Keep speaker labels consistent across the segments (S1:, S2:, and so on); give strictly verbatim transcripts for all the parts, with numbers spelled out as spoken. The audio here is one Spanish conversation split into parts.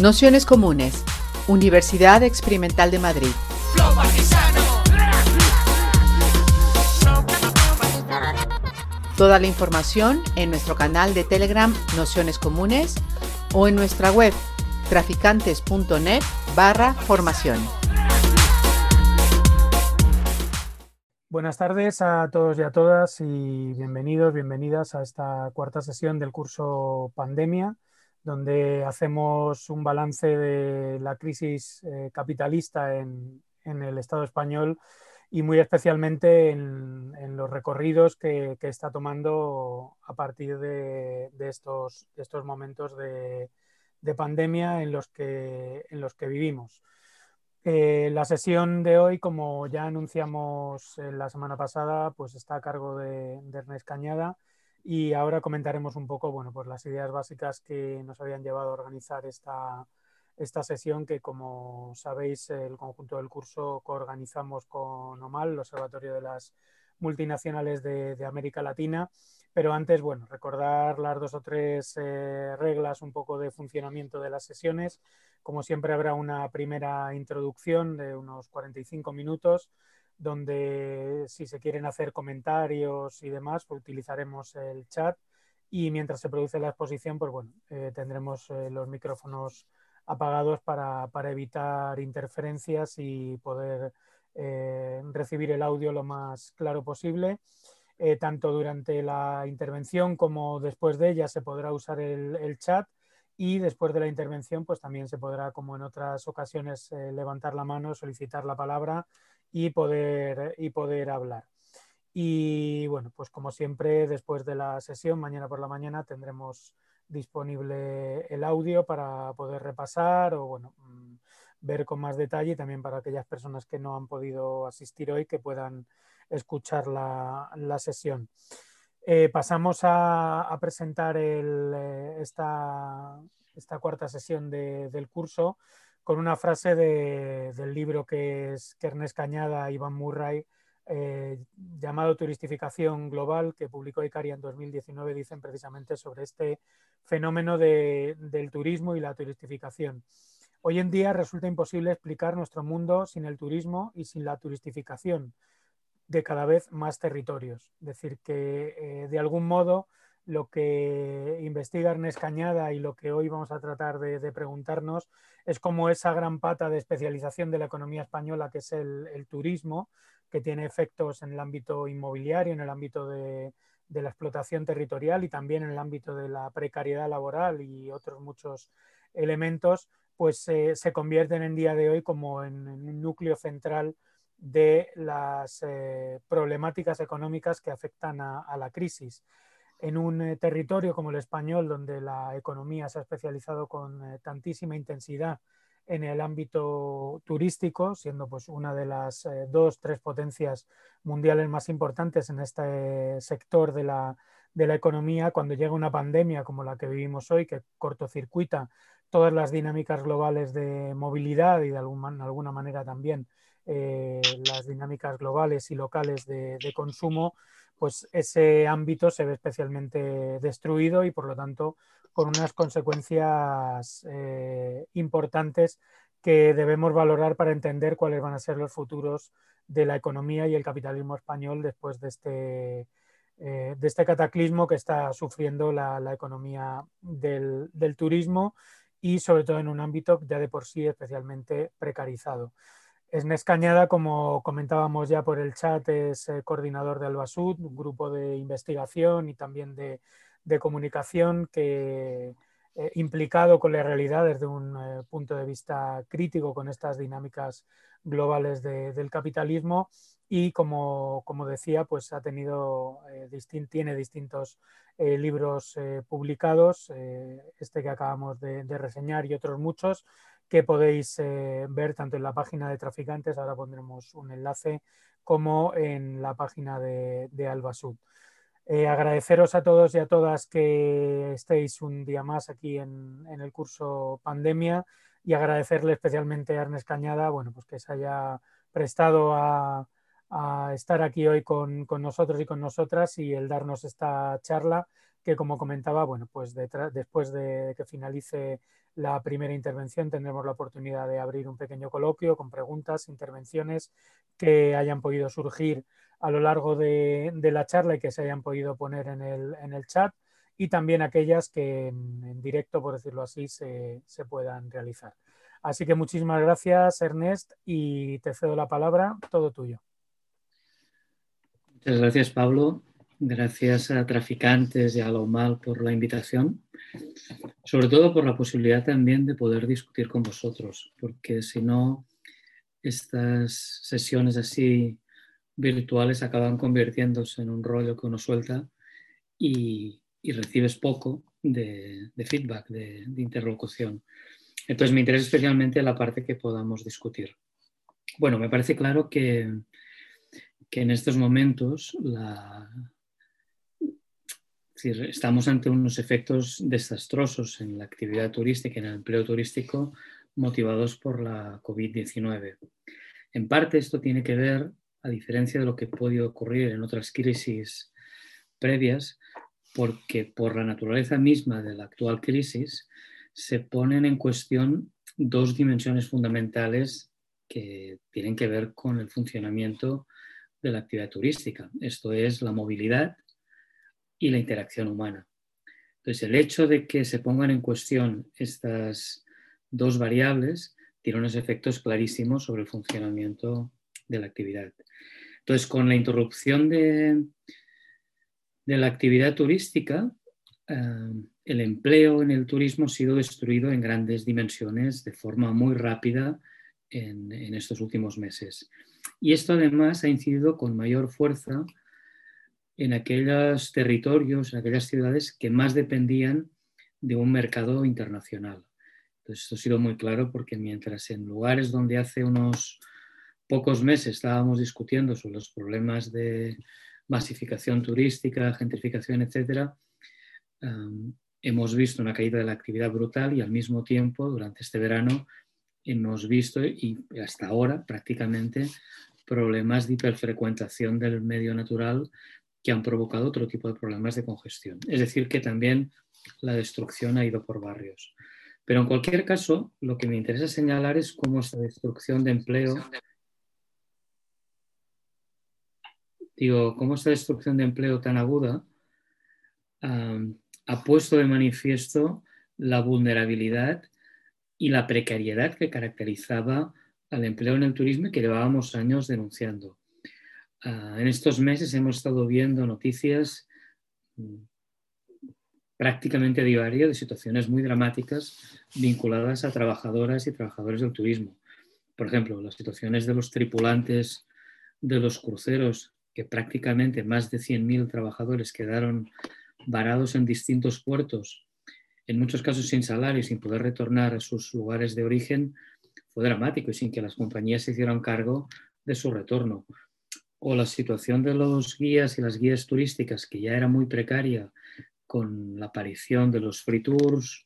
S1: Nociones Comunes, Universidad Experimental de Madrid. Toda la información en nuestro canal de Telegram Nociones Comunes o en nuestra web traficantes.net barra formación.
S2: Buenas tardes a todos y a todas y bienvenidos, bienvenidas a esta cuarta sesión del curso Pandemia, donde hacemos un balance de la crisis eh, capitalista en, en el Estado español y muy especialmente en, en los recorridos que, que está tomando a partir de, de, estos, de estos momentos de, de pandemia en los que, en los que vivimos. Eh, la sesión de hoy, como ya anunciamos eh, la semana pasada, pues está a cargo de, de Ernest Cañada y ahora comentaremos un poco, bueno, pues las ideas básicas que nos habían llevado a organizar esta, esta sesión que, como sabéis, el conjunto del curso coorganizamos con OMAL, el Observatorio de las Multinacionales de, de América Latina. Pero antes, bueno, recordar las dos o tres eh, reglas un poco de funcionamiento de las sesiones. Como siempre habrá una primera introducción de unos cuarenta y cinco minutos, donde si se quieren hacer comentarios y demás, pues utilizaremos el chat y mientras se produce la exposición, pues bueno, eh, tendremos eh, los micrófonos apagados para, para evitar interferencias y poder eh, recibir el audio lo más claro posible. Eh, tanto durante la intervención como después de ella se podrá usar el, el chat. Y después de la intervención, pues también se podrá, como en otras ocasiones, eh, levantar la mano, solicitar la palabra y poder, y poder hablar. Y bueno, pues como siempre, después de la sesión, mañana por la mañana, tendremos disponible el audio para poder repasar o bueno, ver con más detalle y también para aquellas personas que no han podido asistir hoy que puedan escuchar la, la sesión. Eh, pasamos a, a presentar el, eh, esta, esta cuarta sesión de, del curso con una frase de, del libro que es que Ernest Cañada y Van Murray, eh, llamado Turistificación Global, que publicó Icaria en dos mil diecinueve, dicen precisamente sobre este fenómeno de, del turismo y la turistificación. Hoy en día resulta imposible explicar nuestro mundo sin el turismo y sin la turistificación de cada vez más territorios. Es decir, que eh, de algún modo lo que investiga Ernest Cañada y lo que hoy vamos a tratar de, de preguntarnos es cómo esa gran pata de especialización de la economía española, que es el, el turismo, que tiene efectos en el ámbito inmobiliario, en el ámbito de, de la explotación territorial y también en el ámbito de la precariedad laboral y otros muchos elementos, pues eh, se convierten en día de hoy como en, en un núcleo central de las eh, problemáticas económicas que afectan a, a la crisis. En un eh, territorio como el español, donde la economía se ha especializado con eh, tantísima intensidad en el ámbito turístico, siendo pues una de las eh, dos, tres potencias mundiales más importantes en este sector de la, de la economía, cuando llega una pandemia como la que vivimos hoy, que cortocircuita todas las dinámicas globales de movilidad y de algún, alguna manera también Eh, las dinámicas globales y locales de, de consumo, pues ese ámbito se ve especialmente destruido y por lo tanto con unas consecuencias eh, importantes que debemos valorar para entender cuáles van a ser los futuros de la economía y el capitalismo español después de este, eh, de este cataclismo que está sufriendo la, la economía del, del turismo y sobre todo en un ámbito ya de por sí especialmente precarizado. Ernest Cañada, como comentábamos ya por el chat, es eh, coordinador de Albasud, un grupo de investigación y también de, de comunicación que eh, implicado con la realidad desde un eh, punto de vista crítico con estas dinámicas globales de, del capitalismo y como, como decía, pues ha tenido, eh, distin tiene distintos eh, libros eh, publicados, eh, este que acabamos de, de reseñar y otros muchos, que podéis eh, ver tanto en la página de Traficantes, ahora pondremos un enlace, como en la página de, de Albasud. Eh, agradeceros a todos y a todas que estéis un día más aquí en, en el curso Pandemia y agradecerle especialmente a Ernest Cañada, bueno, pues que se haya prestado a, a estar aquí hoy con, con nosotros y con nosotras y el darnos esta charla que, como comentaba, bueno, pues detrás, después de que finalice la primera intervención tendremos la oportunidad de abrir un pequeño coloquio con preguntas, intervenciones que hayan podido surgir a lo largo de, de la charla y que se hayan podido poner en el, en el chat, y también aquellas que en, en directo, por decirlo así, se, se puedan realizar. Así que muchísimas gracias, Ernest, y te cedo la palabra, todo tuyo.
S3: Muchas gracias, Pablo. Gracias a Traficantes y a Lomal por la invitación, sobre todo por la posibilidad también de poder discutir con vosotros, porque si no, estas sesiones así virtuales acaban convirtiéndose en un rollo que uno suelta y, y recibes poco de, de feedback, de, de interlocución. Entonces me interesa especialmente la parte que podamos discutir. Bueno, me parece claro que, que en estos momentos la, es decir, estamos ante unos efectos desastrosos en la actividad turística y en el empleo turístico motivados por la COVID diecinueve. En parte esto tiene que ver, a diferencia de lo que puede ocurrir en otras crisis previas, porque por la naturaleza misma de la actual crisis se ponen en cuestión dos dimensiones fundamentales que tienen que ver con el funcionamiento de la actividad turística. Esto es la movilidad y la interacción humana. Entonces, el hecho de que se pongan en cuestión estas dos variables tiene unos efectos clarísimos sobre el funcionamiento de la actividad. Entonces, con la interrupción de, de la actividad turística, eh, el empleo en el turismo ha sido destruido en grandes dimensiones de forma muy rápida en, en estos últimos meses. Y esto además ha incidido con mayor fuerza en aquellos territorios, en aquellas ciudades que más dependían de un mercado internacional. Entonces, esto ha sido muy claro porque mientras en lugares donde hace unos pocos meses estábamos discutiendo sobre los problemas de masificación turística, gentrificación, etcétera, um, hemos visto una caída de la actividad brutal y al mismo tiempo, durante este verano, hemos visto, y hasta ahora prácticamente, problemas de hiperfrecuentación del medio natural que han provocado otro tipo de problemas de congestión. Es decir, que también la destrucción ha ido por barrios. Pero en cualquier caso, lo que me interesa señalar es cómo esta destrucción de empleo, digo, cómo esta destrucción de empleo tan aguda um, ha puesto de manifiesto la vulnerabilidad y la precariedad que caracterizaba al empleo en el turismo y que llevábamos años denunciando. Uh, en estos meses hemos estado viendo noticias um, prácticamente a diario de situaciones muy dramáticas vinculadas a trabajadoras y trabajadores del turismo. Por ejemplo, las situaciones de los tripulantes de los cruceros, que prácticamente más de cien mil trabajadores quedaron varados en distintos puertos, en muchos casos sin salario, sin poder retornar a sus lugares de origen, fue dramático y sin que las compañías se hicieran cargo de su retorno. O la situación de los guías y las guías turísticas, que ya era muy precaria con la aparición de los free tours,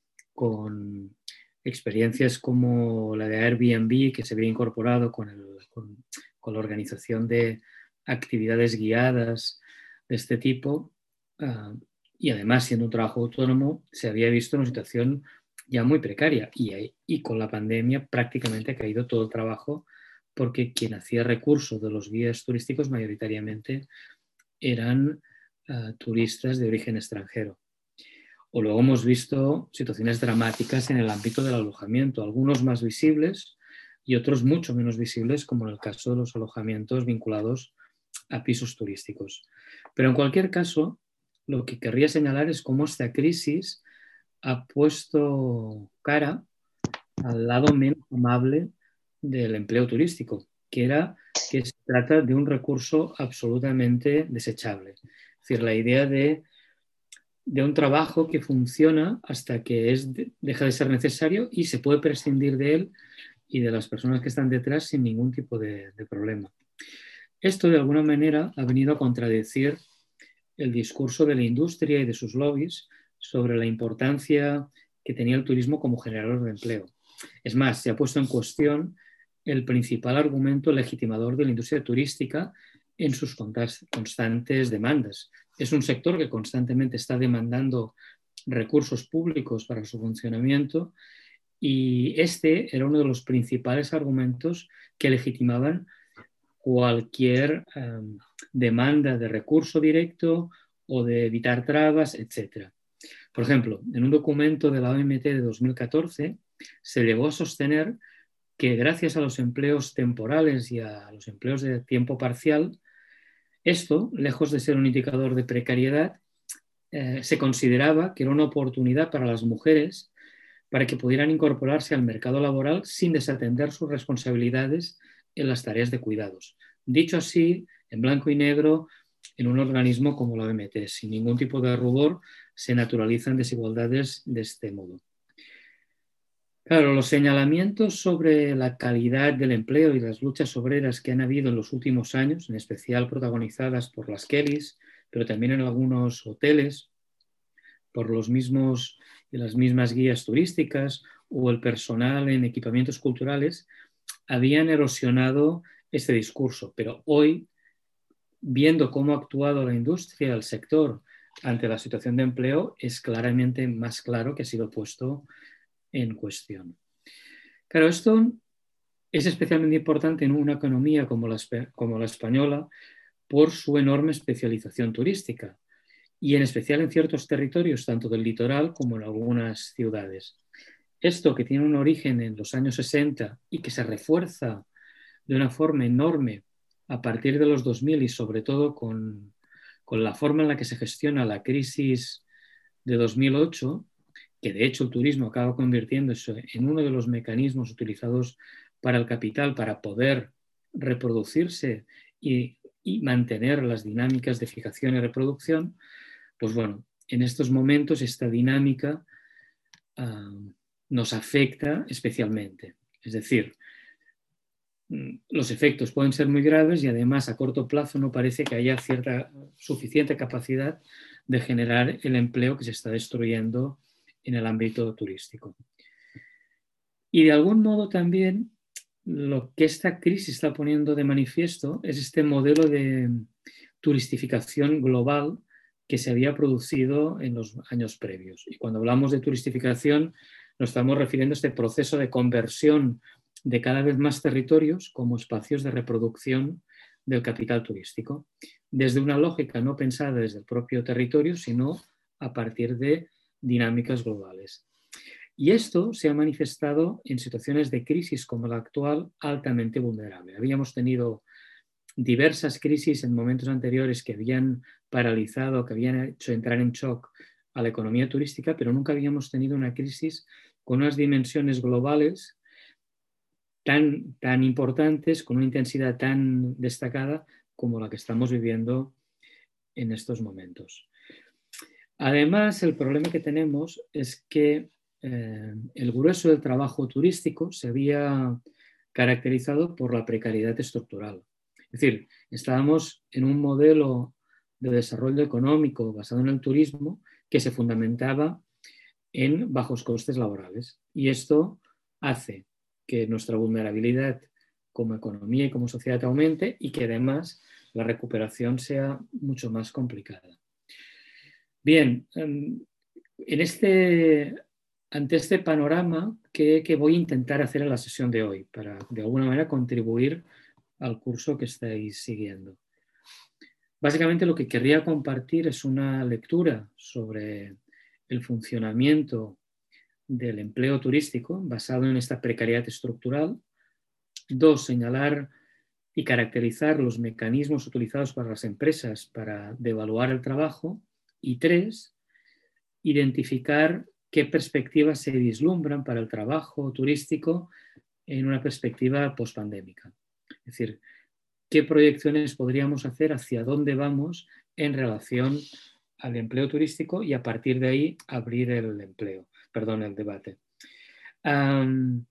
S3: con experiencias como la de Airbnb, que se había incorporado con, el, con, con la organización de actividades guiadas de este tipo, uh, y además siendo un trabajo autónomo, se había visto en una situación ya muy precaria y, y con la pandemia prácticamente ha caído todo el trabajo porque quien hacía recurso de los guías turísticos mayoritariamente eran uh, turistas de origen extranjero. O luego hemos visto situaciones dramáticas en el ámbito del alojamiento, algunos más visibles y otros mucho menos visibles, como en el caso de los alojamientos vinculados a pisos turísticos. Pero en cualquier caso, lo que querría señalar es cómo esta crisis ha puesto cara al lado menos amable del empleo turístico, que era que se trata de un recurso absolutamente desechable. Es decir, la idea de de un trabajo que funciona hasta que es, deja de ser necesario y se puede prescindir de él y de las personas que están detrás sin ningún tipo de, de problema. Esto, de alguna manera, ha venido a contradecir el discurso de la industria y de sus lobbies sobre la importancia que tenía el turismo como generador de empleo. Es más, se ha puesto en cuestión el principal argumento legitimador de la industria turística en sus constantes demandas. es un sector que constantemente está demandando recursos públicos para su funcionamiento y este era uno de los principales argumentos que legitimaban cualquier um, demanda de recurso directo o de evitar trabas, etcétera. Por ejemplo, en un documento de la O M T de dos mil catorce se llegó a sostener que gracias a los empleos temporales y a los empleos de tiempo parcial, esto, lejos de ser un indicador de precariedad, eh, se consideraba que era una oportunidad para las mujeres para que pudieran incorporarse al mercado laboral sin desatender sus responsabilidades en las tareas de cuidados. Dicho así, en blanco y negro, en un organismo como la O M T, sin ningún tipo de rubor, se naturalizan desigualdades de este modo. Claro, los señalamientos sobre la calidad del empleo y las luchas obreras que han habido en los últimos años, en especial protagonizadas por las Kellys, pero también en algunos hoteles, por los mismos, las mismas guías turísticas o el personal en equipamientos culturales, habían erosionado este discurso. Pero hoy, viendo cómo ha actuado la industria, el sector, ante la situación de empleo, es claramente más claro que ha sido puesto en cuestión. Claro, esto es especialmente importante en una economía como la, como la española por su enorme especialización turística y en especial en ciertos territorios, tanto del litoral como en algunas ciudades. Esto, que tiene un origen en los años sesenta y que se refuerza de una forma enorme a partir de los dos mil y sobre todo con, con la forma en la que se gestiona la crisis de dos mil ocho, que de hecho el turismo acaba convirtiéndose en uno de los mecanismos utilizados para el capital para poder reproducirse y, y mantener las dinámicas de fijación y reproducción, pues bueno, en estos momentos esta dinámica uh, nos afecta especialmente. Es decir, los efectos pueden ser muy graves y además a corto plazo no parece que haya cierta suficiente capacidad de generar el empleo que se está destruyendo en el ámbito turístico. Y de algún modo también lo que esta crisis está poniendo de manifiesto es este modelo de turistificación global que se había producido en los años previos. Y cuando hablamos de turistificación nos estamos refiriendo a este proceso de conversión de cada vez más territorios como espacios de reproducción del capital turístico, desde una lógica no pensada desde el propio territorio, sino a partir de dinámicas globales. Y esto se ha manifestado en situaciones de crisis como la actual altamente vulnerable. Habíamos tenido diversas crisis en momentos anteriores que habían paralizado, que habían hecho entrar en shock a la economía turística, pero nunca habíamos tenido una crisis con unas dimensiones globales tan, tan importantes, con una intensidad tan destacada como la que estamos viviendo en estos momentos. Además, el problema que tenemos es que eh, el grueso del trabajo turístico se había caracterizado por la precariedad estructural. Es decir, estábamos en un modelo de desarrollo económico basado en el turismo que se fundamentaba en bajos costes laborales. Y esto hace que nuestra vulnerabilidad como economía y como sociedad aumente y que además la recuperación sea mucho más complicada. Bien, en este, ante este panorama, ¿qué, qué voy a intentar hacer en la sesión de hoy para de alguna manera contribuir al curso que estáis siguiendo? Básicamente lo que querría compartir es una lectura sobre el funcionamiento del empleo turístico basado en esta precariedad estructural. Dos, señalar y caracterizar los mecanismos utilizados por las empresas para devaluar el trabajo. Y tres, identificar qué perspectivas se vislumbran para el trabajo turístico en una perspectiva pospandémica. Es decir, qué proyecciones podríamos hacer hacia dónde vamos en relación al empleo turístico y a partir de ahí abrir el empleo, perdón, el debate. Um,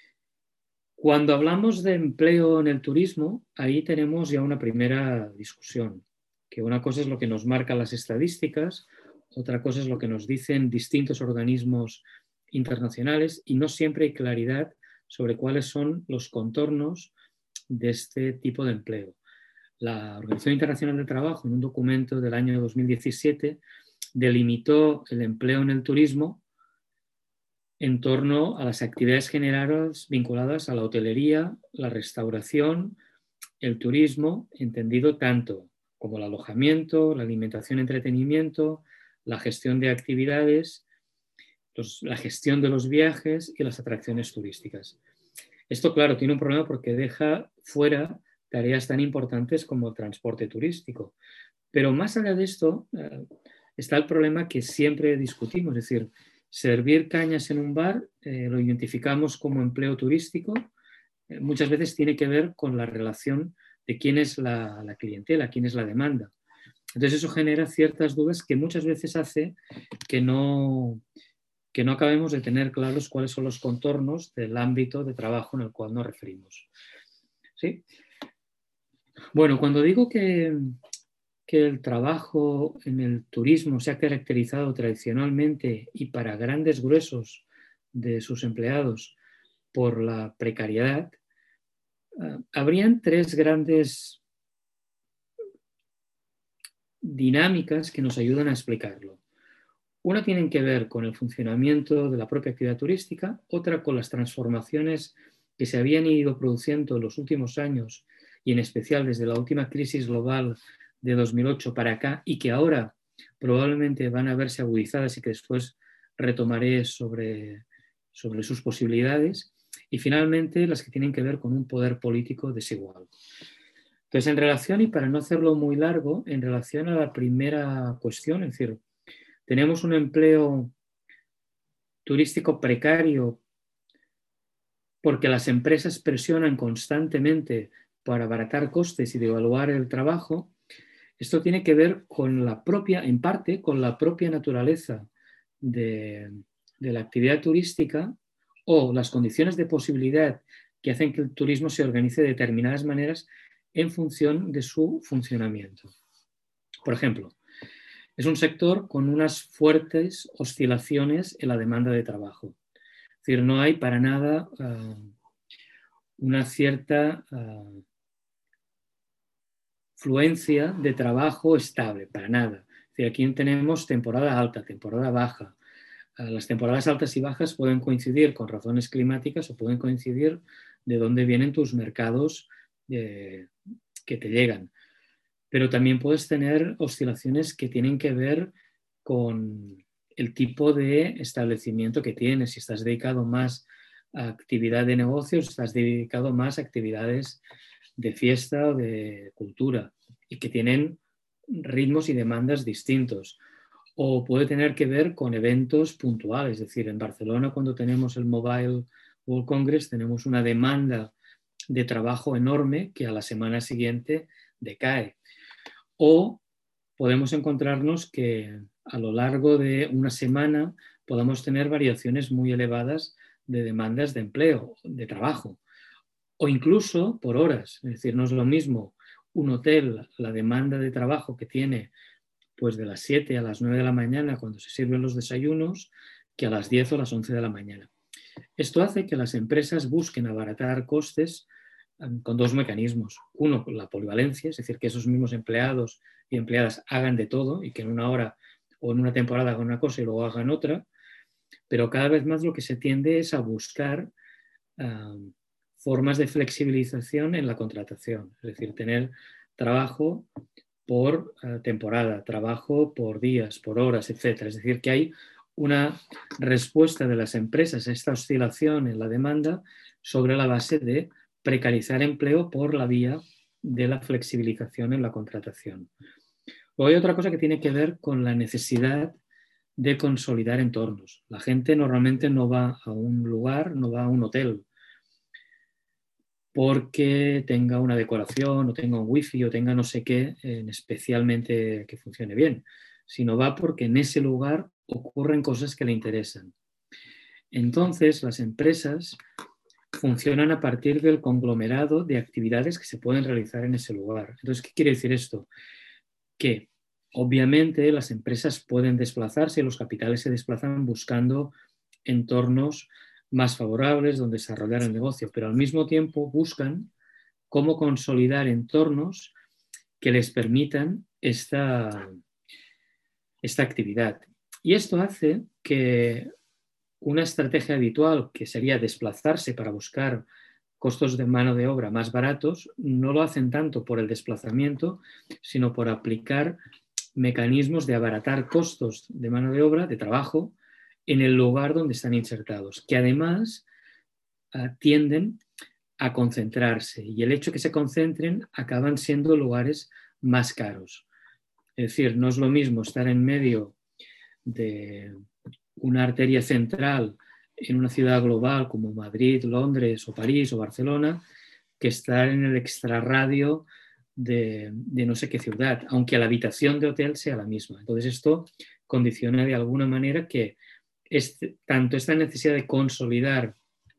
S3: cuando hablamos de empleo en el turismo, ahí tenemos ya una primera discusión, que una cosa es lo que nos marcan las estadísticas, otra cosa es lo que nos dicen distintos organismos internacionales y no siempre hay claridad sobre cuáles son los contornos de este tipo de empleo. La Organización Internacional del Trabajo, en un documento del año dos mil diecisiete, delimitó el empleo en el turismo en torno a las actividades generadas vinculadas a la hotelería, la restauración, el turismo, entendido tanto como el alojamiento, la alimentación, entretenimiento, la gestión de actividades, los, la gestión de los viajes y las atracciones turísticas. Esto, claro, tiene un problema porque deja fuera tareas tan importantes como el transporte turístico. Pero más allá de esto, eh, está el problema que siempre discutimos, es decir, servir cañas en un bar eh, lo identificamos como empleo turístico, eh, muchas veces tiene que ver con la relación de quién es la, la clientela, quién es la demanda. Entonces eso genera ciertas dudas que muchas veces hace que no, que no acabemos de tener claros cuáles son los contornos del ámbito de trabajo en el cual nos referimos. ¿Sí? Bueno, cuando digo que, que el trabajo en el turismo se ha caracterizado tradicionalmente y para grandes gruesos de sus empleados por la precariedad, uh, habrían tres grandes dinámicas que nos ayudan a explicarlo. Una tiene que ver con el funcionamiento de la propia actividad turística, otra con las transformaciones que se habían ido produciendo en los últimos años y en especial desde la última crisis global de dos mil ocho para acá y que ahora probablemente van a verse agudizadas y que después retomaré sobre, sobre sus posibilidades. Y finalmente las que tienen que ver con un poder político desigual. Entonces, en relación, y para no hacerlo muy largo, en relación a la primera cuestión, es decir, tenemos un empleo turístico precario porque las empresas presionan constantemente para abaratar costes y devaluar el trabajo. Esto tiene que ver con la propia, en parte, con la propia naturaleza de, de la actividad turística o las condiciones de posibilidad que hacen que el turismo se organice de determinadas maneras en función de su funcionamiento. Por ejemplo, es un sector con unas fuertes oscilaciones en la demanda de trabajo. Es decir, no hay para nada uh, una cierta uh, fluencia de trabajo estable, para nada. Es decir, aquí tenemos temporada alta, temporada baja. Uh, las temporadas altas y bajas pueden coincidir con razones climáticas o pueden coincidir de dónde vienen tus mercados eh, que te llegan. Pero también puedes tener oscilaciones que tienen que ver con el tipo de establecimiento que tienes. Si estás dedicado más a actividad de negocios, estás dedicado más a actividades de fiesta o de cultura y que tienen ritmos y demandas distintos. O puede tener que ver con eventos puntuales. Es decir, en Barcelona, cuando tenemos el Mobile World Congress, tenemos una demanda de trabajo enorme que a la semana siguiente decae. O podemos encontrarnos que a lo largo de una semana podamos tener variaciones muy elevadas de demandas de empleo, de trabajo, o incluso por horas. Es decir, no es lo mismo un hotel, la demanda de trabajo que tiene pues de las siete a las nueve de la mañana cuando se sirven los desayunos, que a las diez o las once de la mañana. Esto hace que las empresas busquen abaratar costes con dos mecanismos. Uno, la polivalencia, es decir, que esos mismos empleados y empleadas hagan de todo y que en una hora o en una temporada hagan una cosa y luego hagan otra, pero cada vez más lo que se tiende es a buscar uh, formas de flexibilización en la contratación, es decir, tener trabajo por uh, temporada, trabajo por días, por horas, etcétera. Es decir, que hay una respuesta de las empresas a esta oscilación en la demanda sobre la base de precarizar empleo por la vía de la flexibilización en la contratación. Luego hay otra cosa que tiene que ver con la necesidad de consolidar entornos. La gente normalmente no va a un lugar, no va a un hotel porque tenga una decoración o tenga un wifi o tenga no sé qué en especialmente que funcione bien, sino va porque en ese lugar ocurren cosas que le interesan. Entonces, las empresas funcionan a partir del conglomerado de actividades que se pueden realizar en ese lugar. Entonces, ¿qué quiere decir esto? Que obviamente las empresas pueden desplazarse, los capitales se desplazan buscando entornos más favorables donde desarrollar el negocio, pero al mismo tiempo buscan cómo consolidar entornos que les permitan esta, esta actividad. Y esto hace que una estrategia habitual, que sería desplazarse para buscar costos de mano de obra más baratos, no lo hacen tanto por el desplazamiento, sino por aplicar mecanismos de abaratar costos de mano de obra, de trabajo, en el lugar donde están insertados, que además uh, tienden a concentrarse, y el hecho que se concentren acaban siendo lugares más caros. Es decir, no es lo mismo estar en medio de una arteria central en una ciudad global como Madrid, Londres o París o Barcelona, que estar en el extrarradio de, de no sé qué ciudad, aunque la habitación de hotel sea la misma. Entonces esto condiciona de alguna manera que este, tanto esta necesidad de consolidar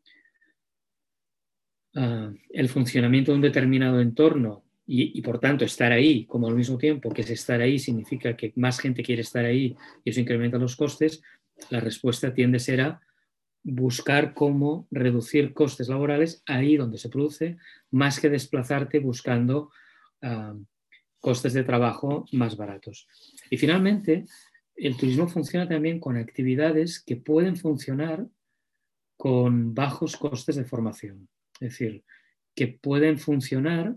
S3: uh, el funcionamiento de un determinado entorno y, y por tanto estar ahí, como al mismo tiempo que es estar ahí significa que más gente quiere estar ahí y eso incrementa los costes, la respuesta tiende a ser a buscar cómo reducir costes laborales ahí donde se produce, más que desplazarte buscando uh, costes de trabajo más baratos. Y finalmente, el turismo funciona también con actividades que pueden funcionar con bajos costes de formación. Es decir, que pueden funcionar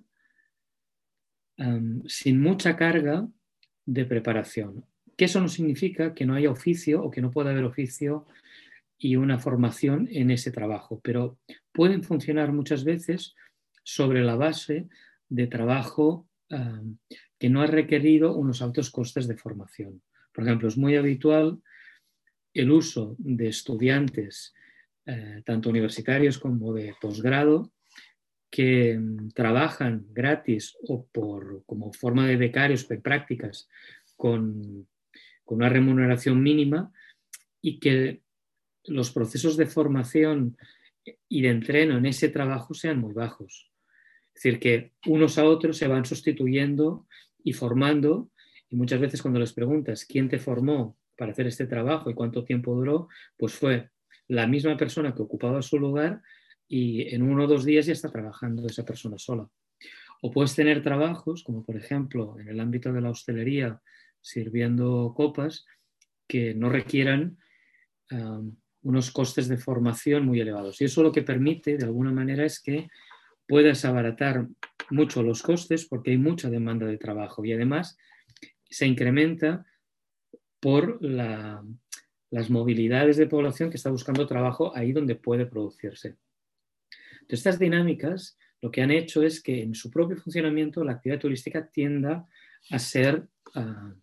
S3: um, sin mucha carga de preparación. Que eso no significa que no haya oficio o que no pueda haber oficio y una formación en ese trabajo, pero pueden funcionar muchas veces sobre la base de trabajo um, que no ha requerido unos altos costes de formación. Por ejemplo, es muy habitual el uso de estudiantes, eh, tanto universitarios como de posgrado, que um, trabajan gratis o por, como forma de becarios de prácticas con, con una remuneración mínima y que los procesos de formación y de entreno en ese trabajo sean muy bajos. Es decir, que unos a otros se van sustituyendo y formando, y muchas veces cuando les preguntas quién te formó para hacer este trabajo y cuánto tiempo duró, pues fue la misma persona que ocupaba su lugar y en uno o dos días ya está trabajando esa persona sola. O puedes tener trabajos, como por ejemplo en el ámbito de la hostelería, sirviendo copas, que no requieran um, unos costes de formación muy elevados. Y eso lo que permite, de alguna manera, es que puedas abaratar mucho los costes porque hay mucha demanda de trabajo y además se incrementa por la, las movilidades de población que está buscando trabajo ahí donde puede producirse. Entonces, estas dinámicas lo que han hecho es que en su propio funcionamiento la actividad turística tienda a ser... Uh,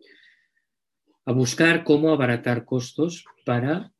S3: a buscar cómo abaratar costos para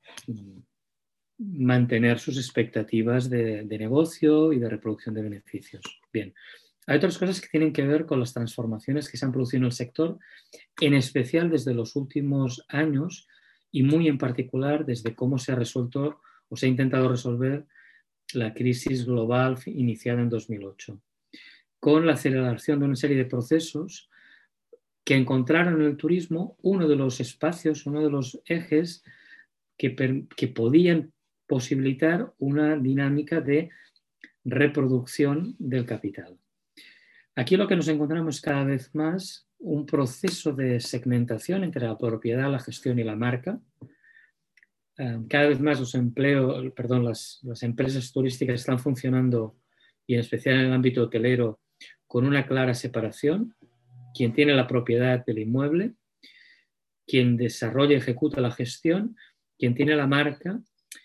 S3: mantener sus expectativas de, de negocio y de reproducción de beneficios. Bien, hay otras cosas que tienen que ver con las transformaciones que se han producido en el sector, en especial desde los últimos años y muy en particular desde cómo se ha resuelto o se ha intentado resolver la crisis global iniciada en dos mil ocho, con la aceleración de una serie de procesos que encontraron en el turismo uno de los espacios, uno de los ejes que, que podían posibilitar una dinámica de reproducción del capital. Aquí lo que nos encontramos es cada vez más un proceso de segmentación entre la propiedad, la gestión y la marca. Cada vez más los empleos, perdón, las, las empresas turísticas están funcionando, y en especial en el ámbito hotelero, con una clara separación. Quien tiene la propiedad del inmueble, quien desarrolla y ejecuta la gestión, quien tiene la marca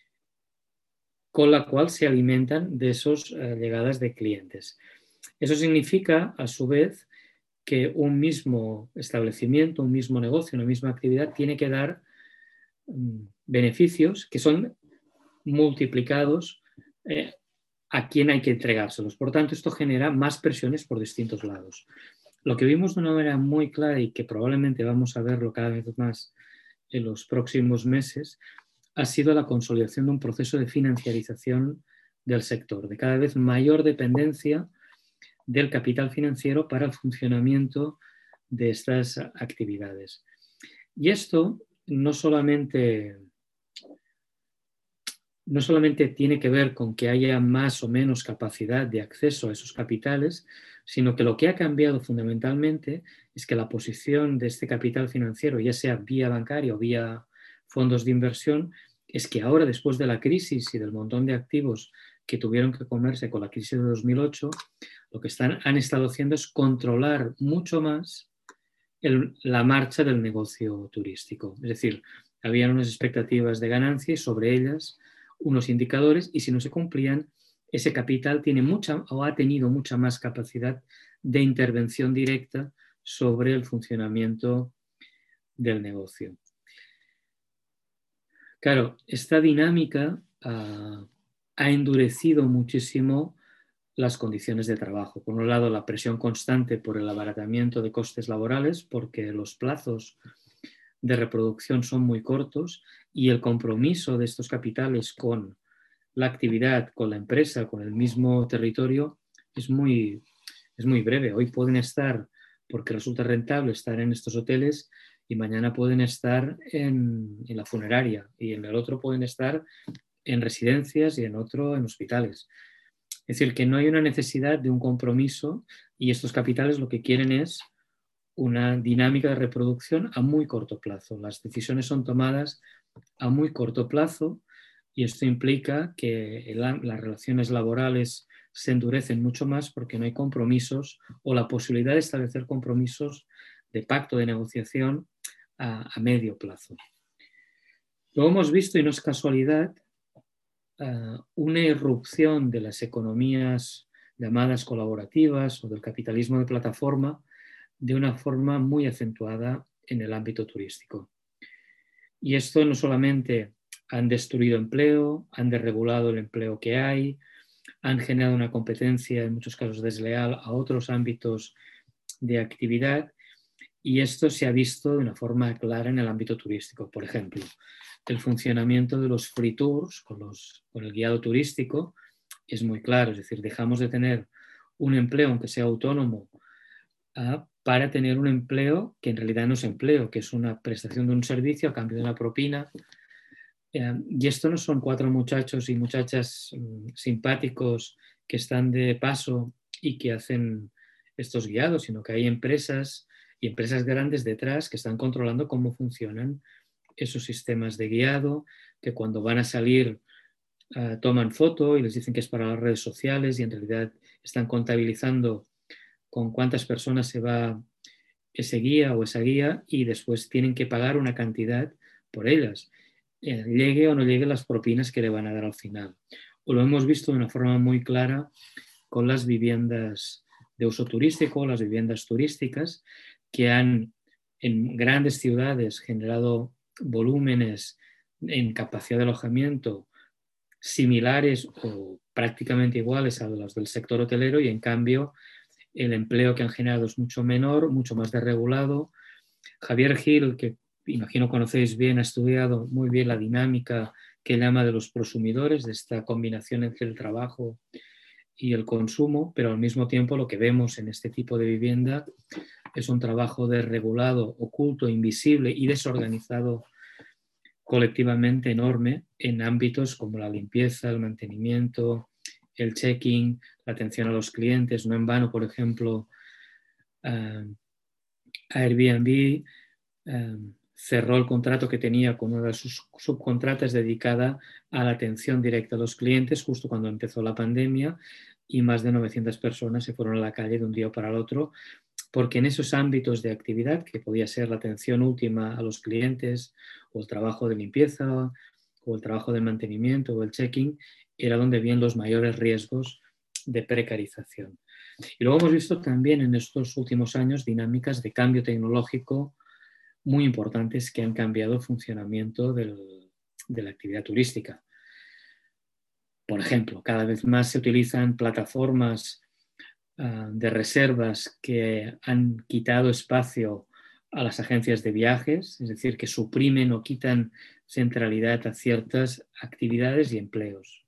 S3: con la cual se alimentan de esas uh, llegadas de clientes. Eso significa, a su vez, que un mismo establecimiento, un mismo negocio, una misma actividad tiene que dar um, beneficios que son multiplicados eh, a quien hay que entregárselos. Por tanto, esto genera más presiones por distintos lados. Lo que vimos de una manera muy clara y que probablemente vamos a verlo cada vez más en los próximos meses ha sido la consolidación de un proceso de financiarización del sector, de cada vez mayor dependencia del capital financiero para el funcionamiento de estas actividades. Y esto no solamente, no solamente tiene que ver con que haya más o menos capacidad de acceso a esos capitales, sino que lo que ha cambiado fundamentalmente es que la posición de este capital financiero, ya sea vía bancaria o vía fondos de inversión, es que ahora, después de la crisis y del montón de activos que tuvieron que comerse con la crisis de dos mil ocho, lo que están, han estado haciendo es controlar mucho más el, la marcha del negocio turístico. Es decir, habían unas expectativas de ganancia y sobre ellas unos indicadores, y si no se cumplían, ese capital tiene mucha o ha tenido mucha más capacidad de intervención directa sobre el funcionamiento del negocio. Claro, esta dinámica uh, ha endurecido muchísimo las condiciones de trabajo. Por un lado, la presión constante por el abaratamiento de costes laborales, porque los plazos de reproducción son muy cortos y el compromiso de estos capitales con la actividad, con la empresa, con el mismo territorio, es muy, es muy breve. Hoy pueden estar, porque resulta rentable estar en estos hoteles, y mañana pueden estar en, en la funeraria, y en el otro pueden estar en residencias y en otro en hospitales. Es decir, que no hay una necesidad de un compromiso, y estos capitales lo que quieren es una dinámica de reproducción a muy corto plazo. Las decisiones son tomadas a muy corto plazo, y esto implica que las relaciones laborales se endurecen mucho más porque no hay compromisos o la posibilidad de establecer compromisos de pacto de negociación a, a medio plazo. Lo hemos visto, y no es casualidad, uh, una irrupción de las economías llamadas colaborativas o del capitalismo de plataforma de una forma muy acentuada en el ámbito turístico. Y esto no solamente han destruido empleo, han desregulado el empleo que hay, han generado una competencia en muchos casos desleal a otros ámbitos de actividad, y esto se ha visto de una forma clara en el ámbito turístico. Por ejemplo, el funcionamiento de los free tours con, los, con el guiado turístico es muy claro, es decir, dejamos de tener un empleo, aunque sea autónomo, uh, para tener un empleo que en realidad no es empleo, que es una prestación de un servicio a cambio de una propina. Eh, y esto no son cuatro muchachos y muchachas um, simpáticos que están de paso y que hacen estos guiados, sino que hay empresas y empresas grandes detrás que están controlando cómo funcionan esos sistemas de guiado, que cuando van a salir uh, toman foto y les dicen que es para las redes sociales, y en realidad están contabilizando con cuántas personas se va ese guía o esa guía, y después tienen que pagar una cantidad por ellas, eh, llegue o no llegue las propinas que le van a dar al final. O lo hemos visto de una forma muy clara con las viviendas de uso turístico, las viviendas turísticas, que han en grandes ciudades generado volúmenes en capacidad de alojamiento similares o prácticamente iguales a los del sector hotelero, y en cambio el empleo que han generado es mucho menor, mucho más desregulado. Javier Gil, que imagino conocéis bien, ha estudiado muy bien la dinámica que llama de los prosumidores, de esta combinación entre el trabajo y el consumo, pero al mismo tiempo lo que vemos en este tipo de vivienda es un trabajo desregulado, oculto, invisible y desorganizado colectivamente enorme en ámbitos como la limpieza, el mantenimiento, el check-in, la atención a los clientes. No en vano, por ejemplo, uh, Airbnb uh, cerró el contrato que tenía con una de sus subcontratas dedicada a la atención directa a los clientes justo cuando empezó la pandemia, y más de novecientas personas se fueron a la calle de un día para el otro, porque en esos ámbitos de actividad, que podía ser la atención última a los clientes, o el trabajo de limpieza, o el trabajo de mantenimiento, o el check-in, era donde habían los mayores riesgos de precarización. Y luego hemos visto también en estos últimos años dinámicas de cambio tecnológico muy importantes que han cambiado el funcionamiento del, de la actividad turística. Por ejemplo, cada vez más se utilizan plataformas uh, de reservas que han quitado espacio a las agencias de viajes, es decir, que suprimen o quitan centralidad a ciertas actividades y empleos.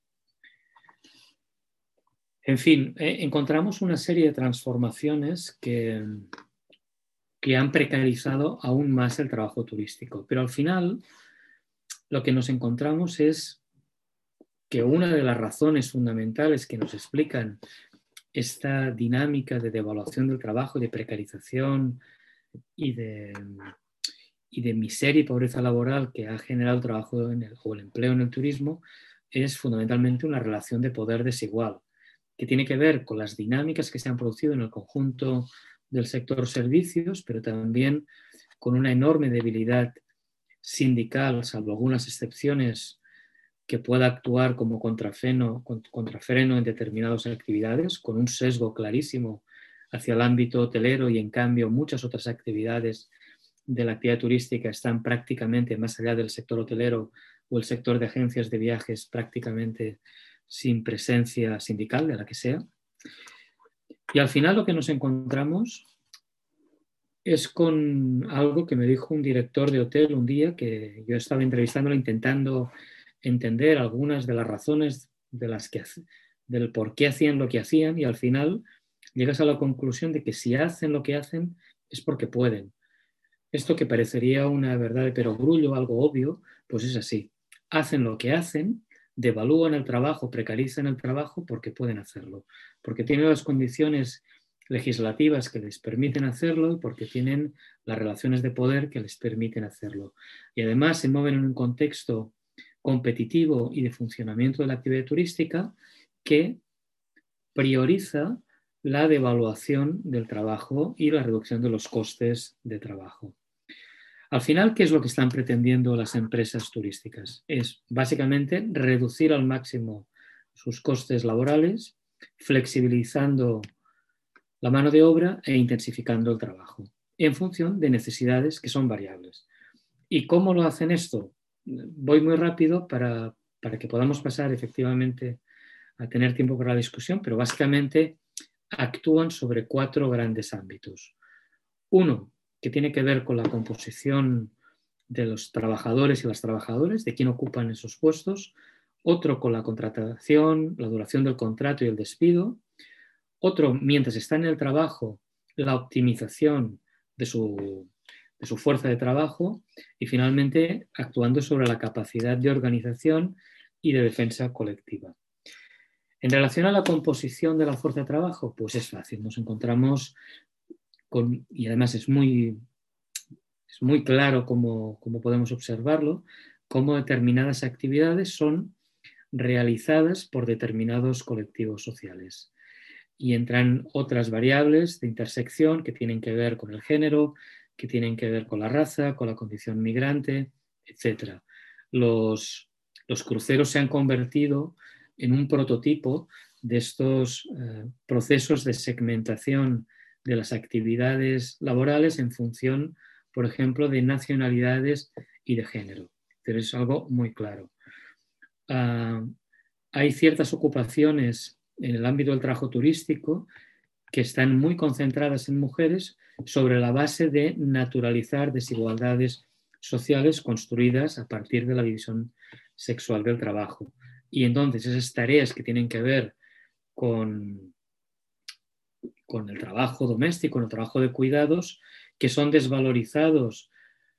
S3: En fin, eh, encontramos una serie de transformaciones que, que han precarizado aún más el trabajo turístico, pero al final lo que nos encontramos es que una de las razones fundamentales que nos explican esta dinámica de devaluación del trabajo, de precarización y de, y de miseria y pobreza laboral que ha generado el trabajo en el, o el empleo en el turismo es fundamentalmente una relación de poder desigual, que tiene que ver con las dinámicas que se han producido en el conjunto del sector servicios, pero también con una enorme debilidad sindical, salvo algunas excepciones, que pueda actuar como contrafreno, contrafreno en determinadas actividades, con un sesgo clarísimo hacia el ámbito hotelero, y en cambio muchas otras actividades de la actividad turística están prácticamente más allá del sector hotelero o el sector de agencias de viajes prácticamente sin presencia sindical, de la que sea. Y al final lo que nos encontramos es con algo que me dijo un director de hotel un día, que yo estaba entrevistándolo intentando entender algunas de las razones de las que, del por qué hacían lo que hacían, y al final llegas a la conclusión de que si hacen lo que hacen es porque pueden. Esto que parecería una verdad de perogrullo, algo obvio, pues es así. Hacen lo que hacen, devalúan el trabajo, precarizan el trabajo porque pueden hacerlo, porque tienen las condiciones legislativas que les permiten hacerlo y porque tienen las relaciones de poder que les permiten hacerlo. Y además se mueven en un contexto competitivo y de funcionamiento de la actividad turística que prioriza la devaluación del trabajo y la reducción de los costes de trabajo. Al final, ¿qué es lo que están pretendiendo las empresas turísticas? Es básicamente reducir al máximo sus costes laborales, flexibilizando la mano de obra e intensificando el trabajo en función de necesidades que son variables. ¿Y cómo lo hacen esto? Voy muy rápido para, para que podamos pasar efectivamente a tener tiempo para la discusión, pero básicamente actúan sobre cuatro grandes ámbitos. Uno, que tiene que ver con la composición de los trabajadores y las trabajadoras, de quién ocupan esos puestos. Otro, con la contratación, la duración del contrato y el despido. Otro, mientras están en el trabajo, la optimización de su, de su fuerza de trabajo. Y finalmente, actuando sobre la capacidad de organización y de defensa colectiva. En relación a la composición de la fuerza de trabajo, pues es fácil. Nos encontramos con, y además es muy, es muy claro cómo, cómo podemos observarlo, cómo determinadas actividades son realizadas por determinados colectivos sociales. Y entran otras variables de intersección que tienen que ver con el género, que tienen que ver con la raza, con la condición migrante, etcétera. Los, los cruceros se han convertido en un prototipo de estos eh, procesos de segmentación de las actividades laborales en función, por ejemplo, de nacionalidades y de género. Pero es algo muy claro. Uh, hay ciertas ocupaciones en el ámbito del trabajo turístico que están muy concentradas en mujeres sobre la base de naturalizar desigualdades sociales construidas a partir de la división sexual del trabajo. Y entonces esas tareas que tienen que ver con, con el trabajo doméstico, con el trabajo de cuidados, que son desvalorizados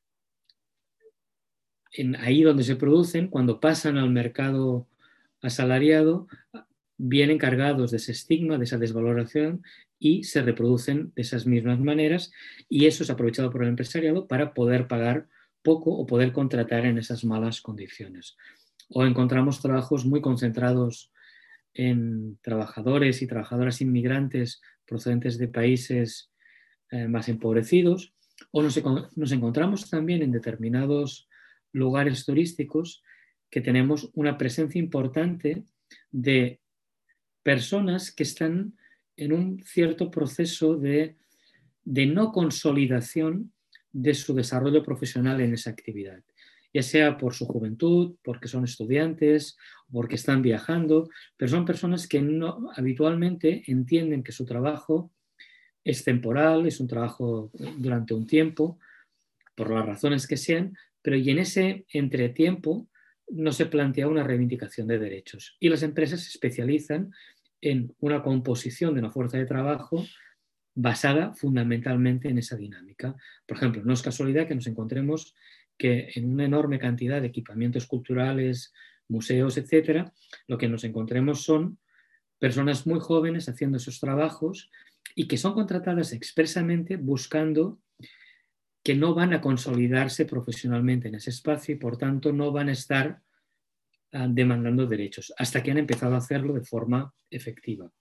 S3: en ahí donde se producen, cuando pasan al mercado asalariado, vienen cargados de ese estigma, de esa desvaloración, y se reproducen de esas mismas maneras, y eso es aprovechado por el empresariado para poder pagar poco o poder contratar en esas malas condiciones. O encontramos trabajos muy concentrados en trabajadores y trabajadoras inmigrantes procedentes de países eh, más empobrecidos, o nos, nos encontramos también en determinados lugares turísticos que tenemos una presencia importante de personas que están en un cierto proceso de, de no consolidación de su desarrollo profesional en esa actividad, ya sea por su juventud, porque son estudiantes, porque están viajando, pero son personas que no, habitualmente entienden que su trabajo es temporal, es un trabajo durante un tiempo, por las razones que sean, pero y en ese entretiempo no se plantea una reivindicación de derechos. Y las empresas se especializan en una composición de una fuerza de trabajo basada fundamentalmente en esa dinámica. Por ejemplo, no es casualidad que nos encontremos que en una enorme cantidad de equipamientos culturales, museos, etcétera, lo que nos encontremos son personas muy jóvenes haciendo esos trabajos y que son contratadas expresamente buscando que no van a consolidarse profesionalmente en ese espacio y por tanto no van a estar uh, demandando derechos hasta que han empezado a hacerlo de forma efectiva.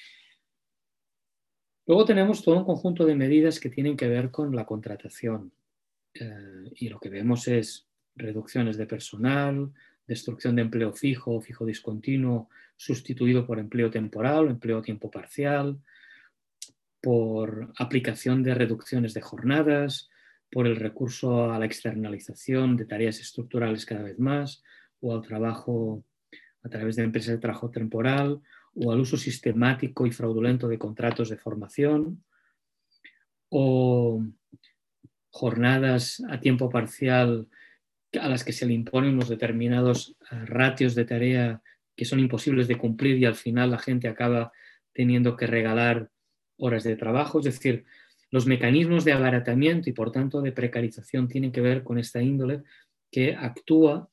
S3: Luego tenemos todo un conjunto de medidas que tienen que ver con la contratación uh, y lo que vemos es reducciones de personal, destrucción de empleo fijo, fijo discontinuo, sustituido por empleo temporal o empleo a tiempo parcial, por aplicación de reducciones de jornadas, por el recurso a la externalización de tareas estructurales cada vez más, o al trabajo a través de empresas de trabajo temporal, o al uso sistemático y fraudulento de contratos de formación, o jornadas a tiempo parcial a las que se le imponen unos determinados ratios de tarea que son imposibles de cumplir y al final la gente acaba teniendo que regalar horas de trabajo. Es decir, los mecanismos de abaratamiento y por tanto de precarización tienen que ver con esta índole que actúa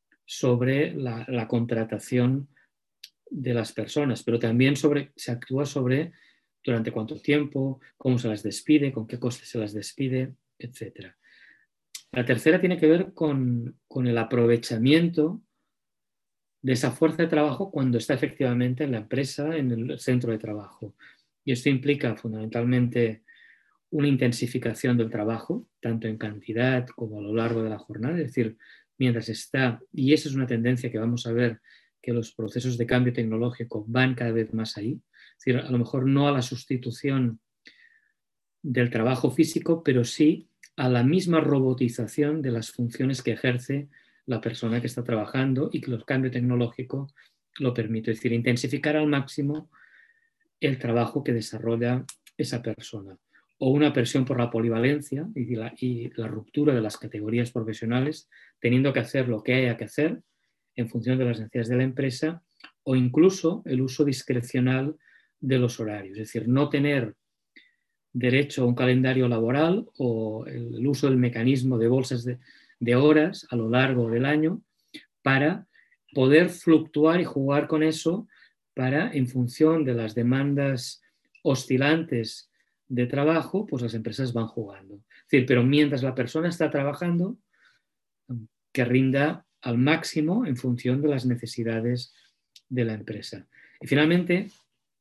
S3: sobre la, la contratación de las personas, pero también sobre, se actúa sobre durante cuánto tiempo, cómo se las despide, con qué costes se las despide, etcétera. La tercera tiene que ver con, con el aprovechamiento de esa fuerza de trabajo cuando está efectivamente en la empresa, en el centro de trabajo. Y esto implica fundamentalmente una intensificación del trabajo, tanto en cantidad como a lo largo de la jornada, es decir, mientras está, y esa es una tendencia que vamos a ver, que los procesos de cambio tecnológico van cada vez más ahí, es decir, a lo mejor no a la sustitución del trabajo físico, pero sí a la misma robotización de las funciones que ejerce la persona que está trabajando y que el cambio tecnológico lo permite, es decir, intensificar al máximo el trabajo que desarrolla esa persona. O una presión por la polivalencia y la, y la ruptura de las categorías profesionales, teniendo que hacer lo que haya que hacer en función de las necesidades de la empresa, o incluso el uso discrecional de los horarios, es decir, no tener derecho a un calendario laboral o el uso del mecanismo de bolsas de, de horas a lo largo del año para poder fluctuar y jugar con eso para, en función de las demandas oscilantes de trabajo, pues las empresas van jugando. Es decir, pero mientras la persona está trabajando, que rinda al máximo en función de las necesidades de la empresa. Y finalmente,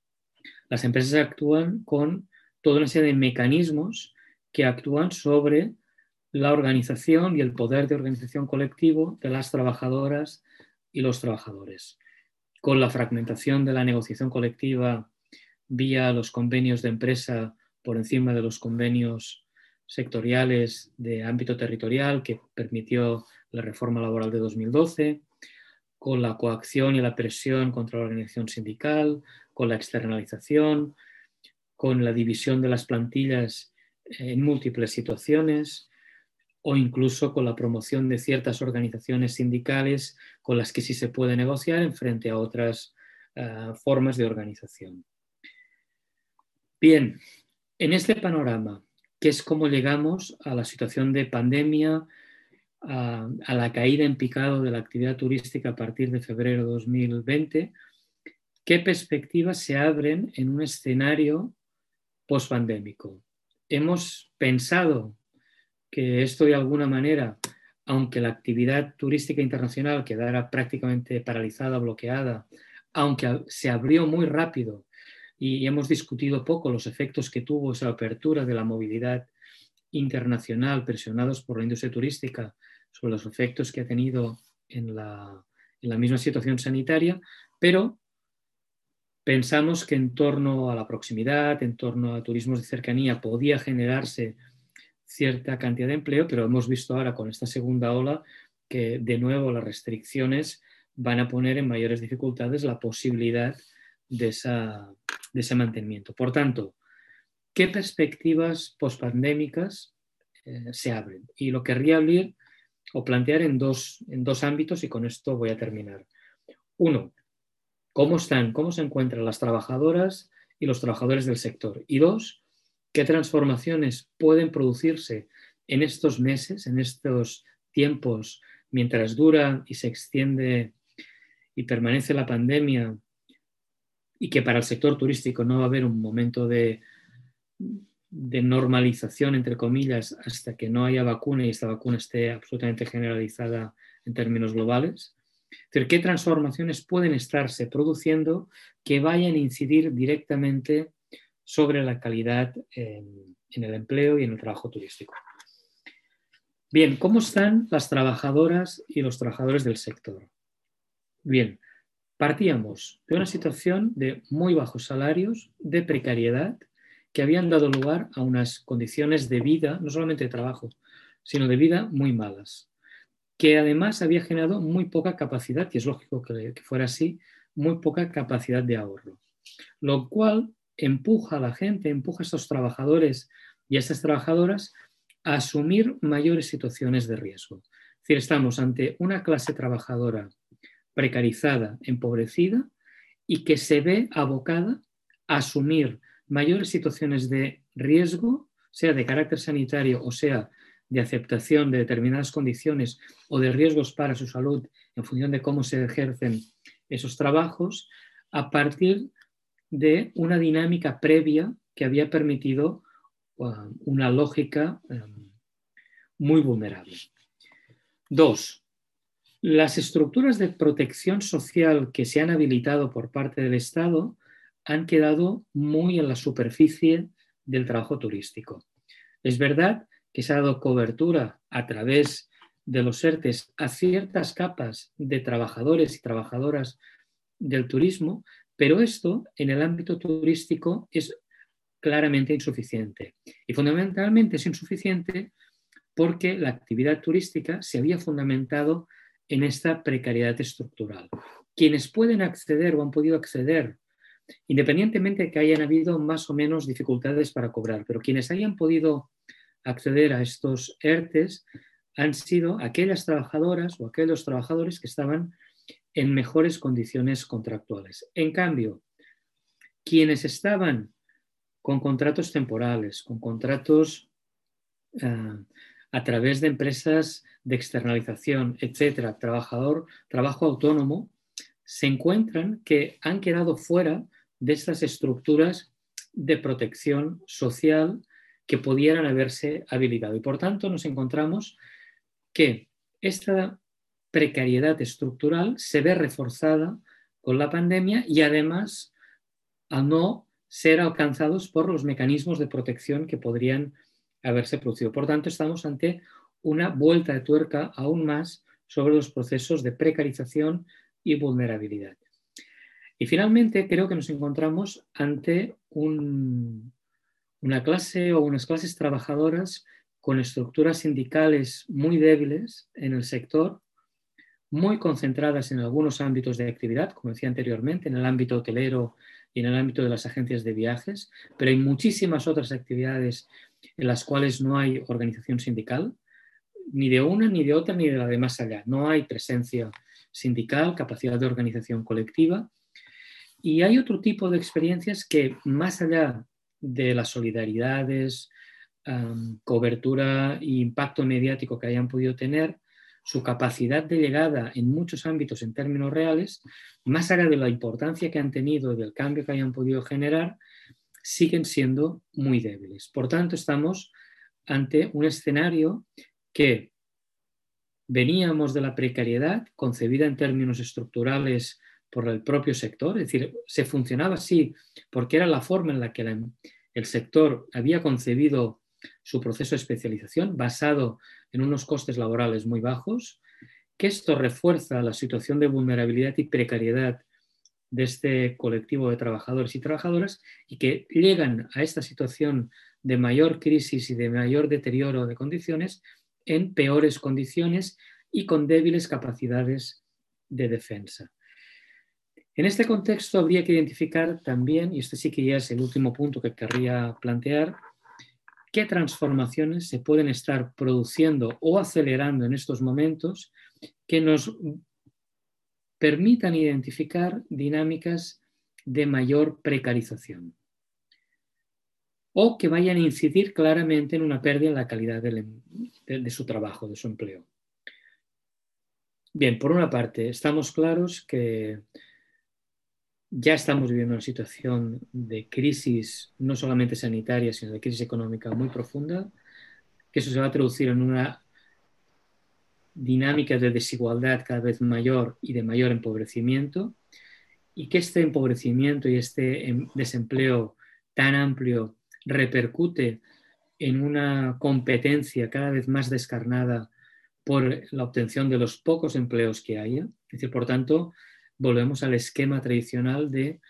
S3: las empresas actúan con toda una serie de mecanismos que actúan sobre la organización y el poder de organización colectivo de las trabajadoras y los trabajadores. Con la fragmentación de la negociación colectiva vía los convenios de empresa por encima de los convenios sectoriales de ámbito territorial que permitió la reforma laboral de dos mil doce, con la coacción y la presión contra la organización sindical, con la externalización, con la división de las plantillas en múltiples situaciones o incluso con la promoción de ciertas organizaciones sindicales con las que sí se puede negociar en frente a otras uh, formas de organización. Bien, en este panorama, que es cómo llegamos a la situación de pandemia, a, a la caída en picado de la actividad turística a partir de febrero de dos mil veinte, ¿qué perspectivas se abren en un escenario pospandémico? Hemos pensado que esto de alguna manera, aunque la actividad turística internacional quedara prácticamente paralizada, bloqueada, aunque se abrió muy rápido y hemos discutido poco los efectos que tuvo esa apertura de la movilidad internacional presionados por la industria turística sobre los efectos que ha tenido en la, en la misma situación sanitaria, pero pensamos que en torno a la proximidad, en torno a turismos de cercanía, podía generarse cierta cantidad de empleo, pero hemos visto ahora con esta segunda ola que de nuevo las restricciones van a poner en mayores dificultades la posibilidad de, esa, de ese mantenimiento. Por tanto, ¿qué perspectivas pospandémicas eh, se abren? Y lo querría abrir o plantear en dos, en dos ámbitos y con esto voy a terminar. Uno, ¿cómo están, cómo se encuentran las trabajadoras y los trabajadores del sector? Y dos, ¿qué transformaciones pueden producirse en estos meses, en estos tiempos, mientras dura y se extiende y permanece la pandemia y que para el sector turístico no va a haber un momento de, de normalización, entre comillas, hasta que no haya vacuna y esta vacuna esté absolutamente generalizada en términos globales. Es decir, ¿qué transformaciones pueden estarse produciendo que vayan a incidir directamente sobre la calidad en, en el empleo y en el trabajo turístico? Bien, ¿cómo están las trabajadoras y los trabajadores del sector? Bien, partíamos de una situación de muy bajos salarios, de precariedad, que habían dado lugar a unas condiciones de vida, no solamente de trabajo, sino de vida muy malas, que además había generado muy poca capacidad, y es lógico que, que fuera así, muy poca capacidad de ahorro. Lo cual empuja a la gente, empuja a estos trabajadores y a estas trabajadoras a asumir mayores situaciones de riesgo. Es decir, estamos ante una clase trabajadora precarizada, empobrecida y que se ve abocada a asumir mayores situaciones de riesgo, sea de carácter sanitario o sea de aceptación de determinadas condiciones o de riesgos para su salud en función de cómo se ejercen esos trabajos, a partir de una dinámica previa que había permitido uh, una lógica um, muy vulnerable. Dos, las estructuras de protección social que se han habilitado por parte del Estado han quedado muy en la superficie del trabajo turístico. Es verdad que se ha dado cobertura a través de los ERTES a ciertas capas de trabajadores y trabajadoras del turismo, pero esto en el ámbito turístico es claramente insuficiente. Y fundamentalmente es insuficiente porque la actividad turística se había fundamentado en esta precariedad estructural. Quienes pueden acceder o han podido acceder, independientemente de que hayan habido más o menos dificultades para cobrar, pero quienes hayan podido acceder a estos ERTES han sido aquellas trabajadoras o aquellos trabajadores que estaban en mejores condiciones contractuales. En cambio, quienes estaban con contratos temporales, con contratos uh, a través de empresas de externalización, etcétera, trabajador, trabajo autónomo, se encuentran que han quedado fuera de estas estructuras de protección social que pudieran haberse habilitado. Y por tanto nos encontramos que esta precariedad estructural se ve reforzada con la pandemia y además al no ser alcanzados por los mecanismos de protección que podrían haberse producido. Por tanto, estamos ante una vuelta de tuerca aún más sobre los procesos de precarización y vulnerabilidad. Y finalmente, creo que nos encontramos ante un, una clase o unas clases trabajadoras con estructuras sindicales muy débiles en el sector, muy concentradas en algunos ámbitos de actividad, como decía anteriormente, en el ámbito hotelero y en el ámbito de las agencias de viajes, pero hay muchísimas otras actividades en las cuales no hay organización sindical, ni de una, ni de otra, ni de la de más allá. No hay presencia sindical, capacidad de organización colectiva. Y hay otro tipo de experiencias que, más allá de las solidaridades, um, cobertura e impacto mediático que hayan podido tener, su capacidad de llegada en muchos ámbitos en términos reales, más allá de la importancia que han tenido y del cambio que hayan podido generar, siguen siendo muy débiles. Por tanto, estamos ante un escenario que veníamos de la precariedad concebida en términos estructurales por el propio sector, es decir, se funcionaba así porque era la forma en la que la, el sector había concebido su proceso de especialización basado en unos costes laborales muy bajos, que esto refuerza la situación de vulnerabilidad y precariedad de este colectivo de trabajadores y trabajadoras y que llegan a esta situación de mayor crisis y de mayor deterioro de condiciones en peores condiciones y con débiles capacidades de defensa. En este contexto habría que identificar también, y este sí que ya es el último punto que querría plantear, qué transformaciones se pueden estar produciendo o acelerando en estos momentos que nos permitan identificar dinámicas de mayor precarización o que vayan a incidir claramente en una pérdida en la calidad de, de, de su trabajo, de su empleo. Bien, por una parte, estamos claros que ya estamos viviendo una situación de crisis no solamente sanitaria, sino de crisis económica muy profunda, que eso se va a traducir en una dinámica de desigualdad cada vez mayor y de mayor empobrecimiento, y que este empobrecimiento y este desempleo tan amplio repercute en una competencia cada vez más descarnada por la obtención de los pocos empleos que haya. Es decir, por tanto, volvemos al esquema tradicional de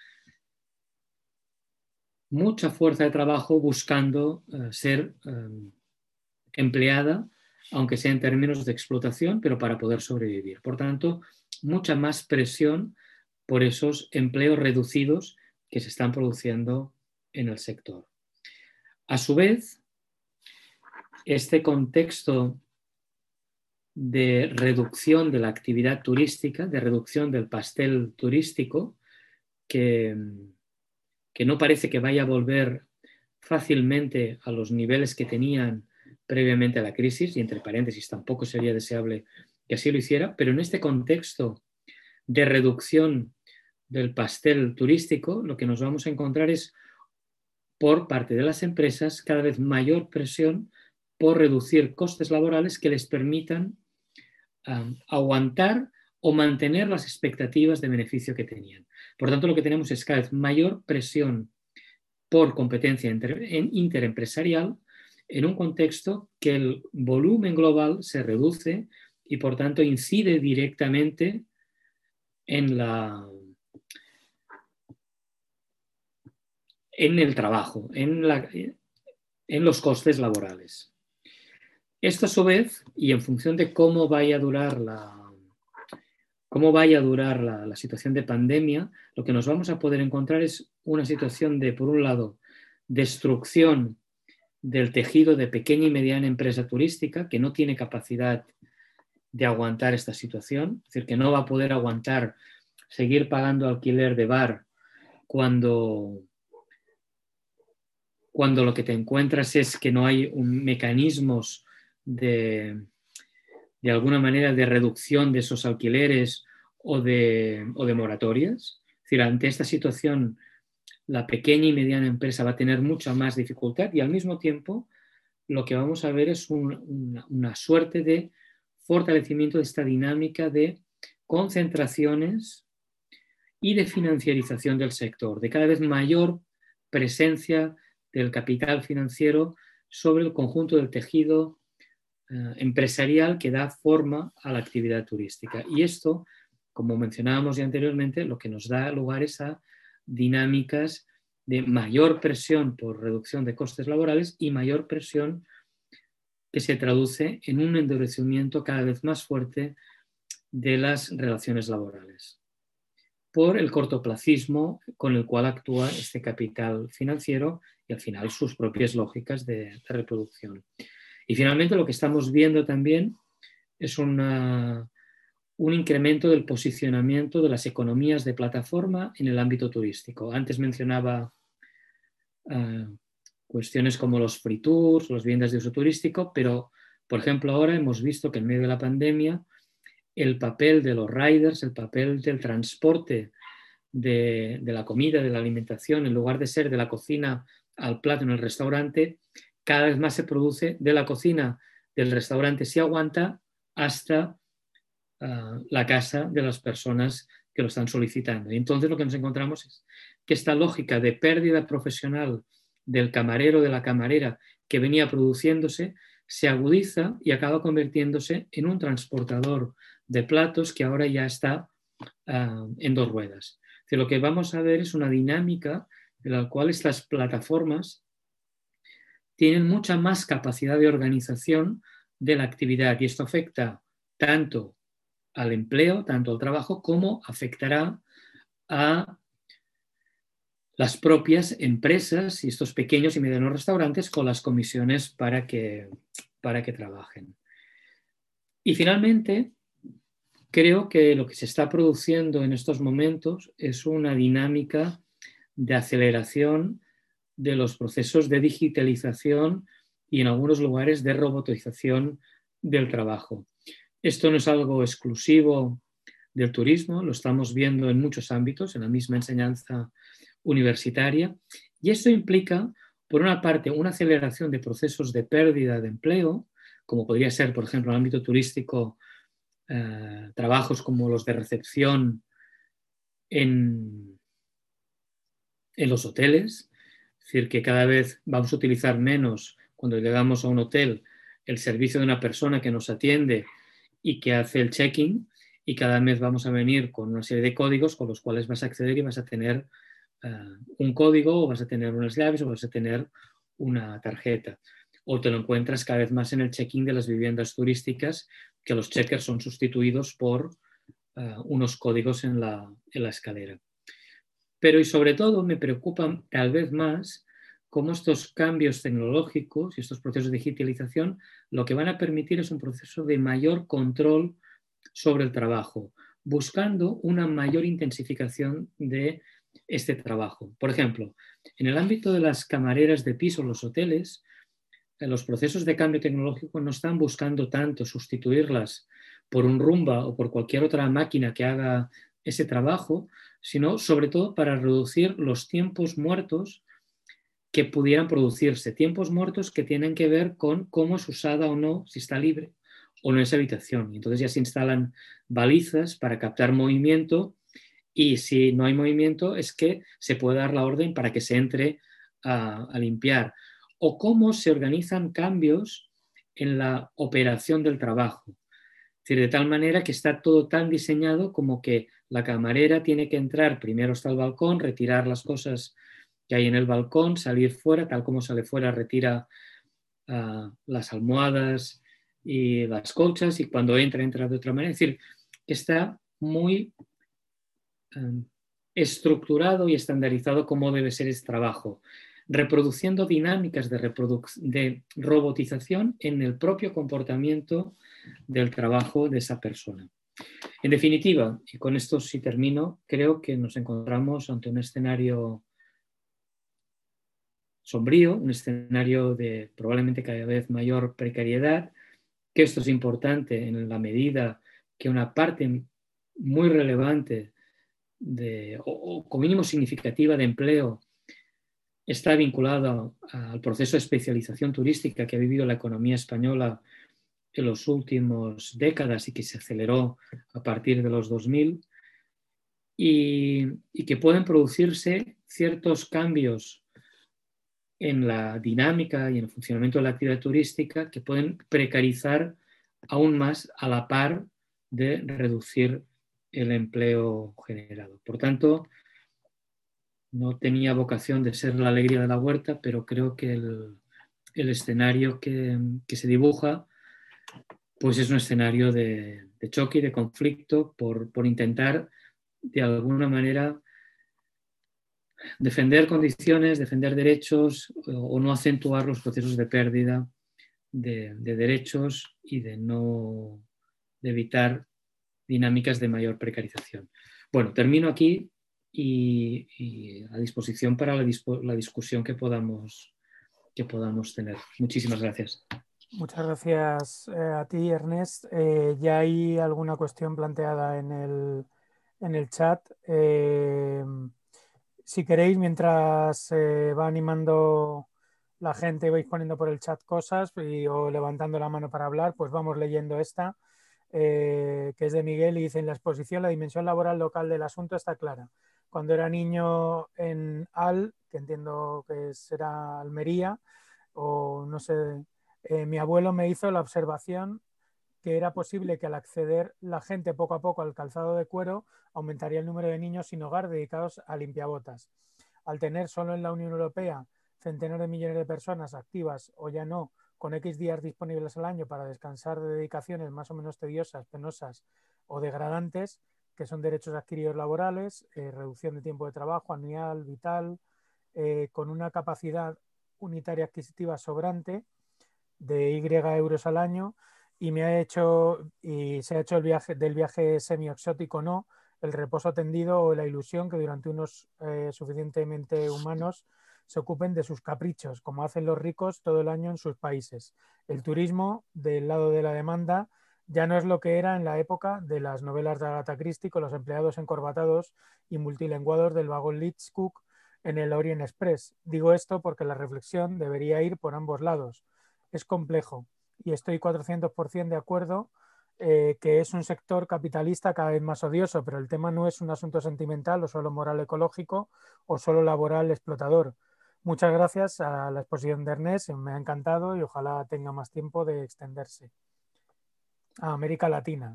S3: mucha fuerza de trabajo buscando uh, ser um, empleada, aunque sea en términos de explotación, pero para poder sobrevivir. Por tanto, mucha más presión por esos empleos reducidos que se están produciendo en el sector. A su vez, este contexto de reducción de la actividad turística, de reducción del pastel turístico, que, que no parece que vaya a volver fácilmente a los niveles que tenían previamente a la crisis, y entre paréntesis tampoco sería deseable que así lo hiciera, pero en este contexto de reducción del pastel turístico, lo que nos vamos a encontrar es, por parte de las empresas, cada vez mayor presión por reducir costes laborales que les permitan um, aguantar o mantener las expectativas de beneficio que tenían. Por tanto, lo que tenemos es cada vez mayor presión por competencia inter, en, interempresarial en un contexto que el volumen global se reduce y, por tanto, incide directamente en la... en el trabajo, en, la, en los costes laborales. Esto a su vez, y en función de cómo vaya a durar la, cómo vaya a durar la, la situación de pandemia, lo que nos vamos a poder encontrar es una situación de, por un lado, destrucción del tejido de pequeña y mediana empresa turística que no tiene capacidad de aguantar esta situación, es decir, que no va a poder aguantar seguir pagando alquiler de bar cuando... cuando lo que te encuentras es que no hay un mecanismos de, de alguna manera de reducción de esos alquileres o de, o de moratorias. Es decir, ante esta situación, la pequeña y mediana empresa va a tener mucha más dificultad y al mismo tiempo lo que vamos a ver es un, una, una suerte de fortalecimiento de esta dinámica de concentraciones y de financiarización del sector, de cada vez mayor presencia del capital financiero sobre el conjunto del tejido eh, empresarial que da forma a la actividad turística. Y esto, como mencionábamos ya anteriormente, lo que nos da lugar es a dinámicas de mayor presión por reducción de costes laborales y mayor presión que se traduce en un endurecimiento cada vez más fuerte de las relaciones laborales, por el cortoplacismo con el cual actúa este capital financiero y al final sus propias lógicas de, de reproducción. Y finalmente lo que estamos viendo también es una, un incremento del posicionamiento de las economías de plataforma en el ámbito turístico. Antes mencionaba uh, cuestiones como los free tours, las viviendas de uso turístico, pero por ejemplo ahora hemos visto que en medio de la pandemia el papel de los riders, el papel del transporte de, de la comida, de la alimentación, en lugar de ser de la cocina al plato en el restaurante, cada vez más se produce de la cocina del restaurante si aguanta hasta uh, la casa de las personas que lo están solicitando. Y entonces lo que nos encontramos es que esta lógica de pérdida profesional del camarero, de la camarera que venía produciéndose, se agudiza y acaba convirtiéndose en un transportador de platos que ahora ya está uh, en dos ruedas. Es decir, lo que vamos a ver es una dinámica en la cual estas plataformas tienen mucha más capacidad de organización de la actividad y esto afecta tanto al empleo, tanto al trabajo, como afectará a las propias empresas y estos pequeños y medianos restaurantes con las comisiones para que, para que trabajen. Y finalmente, creo que lo que se está produciendo en estos momentos es una dinámica de aceleración de los procesos de digitalización y en algunos lugares de robotización del trabajo. Esto no es algo exclusivo del turismo, lo estamos viendo en muchos ámbitos, en la misma enseñanza universitaria, y esto implica, por una parte, una aceleración de procesos de pérdida de empleo, como podría ser, por ejemplo, en el ámbito turístico, eh, trabajos como los de recepción en, en los hoteles, es decir, que cada vez vamos a utilizar menos cuando llegamos a un hotel el servicio de una persona que nos atiende y que hace el check-in, y cada vez vamos a venir con una serie de códigos con los cuales vas a acceder y vas a tener uh, un código, o vas a tener unas llaves, o vas a tener una tarjeta. O te lo encuentras cada vez más en el check-in de las viviendas turísticas, que los checkers son sustituidos por uh, unos códigos en la, en la escalera. Pero y sobre todo me preocupan tal vez más cómo estos cambios tecnológicos y estos procesos de digitalización lo que van a permitir es un proceso de mayor control sobre el trabajo, buscando una mayor intensificación de este trabajo. Por ejemplo, en el ámbito de las camareras de piso, los hoteles, los procesos de cambio tecnológico no están buscando tanto sustituirlas por un Roomba o por cualquier otra máquina que haga ese trabajo, sino sobre todo para reducir los tiempos muertos que pudieran producirse, tiempos muertos que tienen que ver con cómo es usada o no, si está libre o no esa habitación. Entonces ya se instalan balizas para captar movimiento, y si no hay movimiento es que se puede dar la orden para que se entre a, a limpiar. O cómo se organizan cambios en la operación del trabajo. Es decir, de tal manera que está todo tan diseñado como que la camarera tiene que entrar primero hasta el balcón, retirar las cosas que hay en el balcón, salir fuera, tal como sale fuera, retira uh, las almohadas y las colchas, y cuando entra, entra de otra manera. Es decir, que está muy um, estructurado y estandarizado cómo debe ser ese trabajo, reproduciendo dinámicas de, reproduc- de robotización en el propio comportamiento del trabajo de esa persona. En definitiva, y con esto sí termino, creo que nos encontramos ante un escenario sombrío, un escenario de probablemente cada vez mayor precariedad, que esto es importante en la medida que una parte muy relevante de, o, o como mínimo significativa de empleo está vinculada al proceso de especialización turística que ha vivido la economía española en las últimas décadas y que se aceleró a partir de los dos mil, y, y que pueden producirse ciertos cambios en la dinámica y en el funcionamiento de la actividad turística que pueden precarizar aún más a la par de reducir el empleo generado. Por tanto, no tenía vocación de ser la alegría de la huerta, pero creo que el, el escenario que, que se dibuja pues es un escenario de, de choque y de conflicto por, por intentar de alguna manera defender condiciones, defender derechos, o, o no acentuar los procesos de pérdida de, de derechos y de no de evitar dinámicas de mayor precarización. Bueno, termino aquí y, y a disposición para la, dispo, la discusión que podamos, que podamos tener. Muchísimas gracias.
S2: Muchas gracias eh, a ti, Ernest. Eh, ya hay alguna cuestión planteada en el, en el chat. Eh, si queréis, mientras eh, va animando la gente, vais poniendo por el chat cosas y, o levantando la mano para hablar, pues vamos leyendo esta, eh, que es de Miguel, y dice: en la exposición la dimensión laboral local del asunto está clara. Cuando era niño en Al, que entiendo que será Almería, o no sé, eh, mi abuelo me hizo la observación que era posible que al acceder la gente poco a poco al calzado de cuero aumentaría el número de niños sin hogar dedicados a limpiabotas. Al tener solo en la Unión Europea centenares de millones de personas activas o ya no, con X días disponibles al año para descansar de dedicaciones más o menos tediosas, penosas o degradantes, que son derechos adquiridos laborales, eh, reducción de tiempo de trabajo anual, vital, eh, con una capacidad unitaria adquisitiva sobrante de Y euros al año, y me ha hecho y se ha hecho el viaje del viaje semi-exótico, no, el reposo tendido o la ilusión que durante unos eh, suficientemente humanos se ocupen de sus caprichos, como hacen los ricos todo el año en sus países. El turismo, del lado de la demanda, Ya no es lo que era en la época de las novelas de Agatha Christie con los empleados encorbatados y multilenguados del vagón Leeds-Cook en el Orient Express. Digo esto porque la reflexión debería ir por ambos lados. Es complejo y estoy cuatrocientos por ciento de acuerdo eh, que es un sector capitalista cada vez más odioso, pero el tema no es un asunto sentimental o solo moral ecológico o solo laboral explotador. Muchas gracias a la exposición de Ernest, me ha encantado y ojalá tenga más tiempo de extenderse. A América Latina.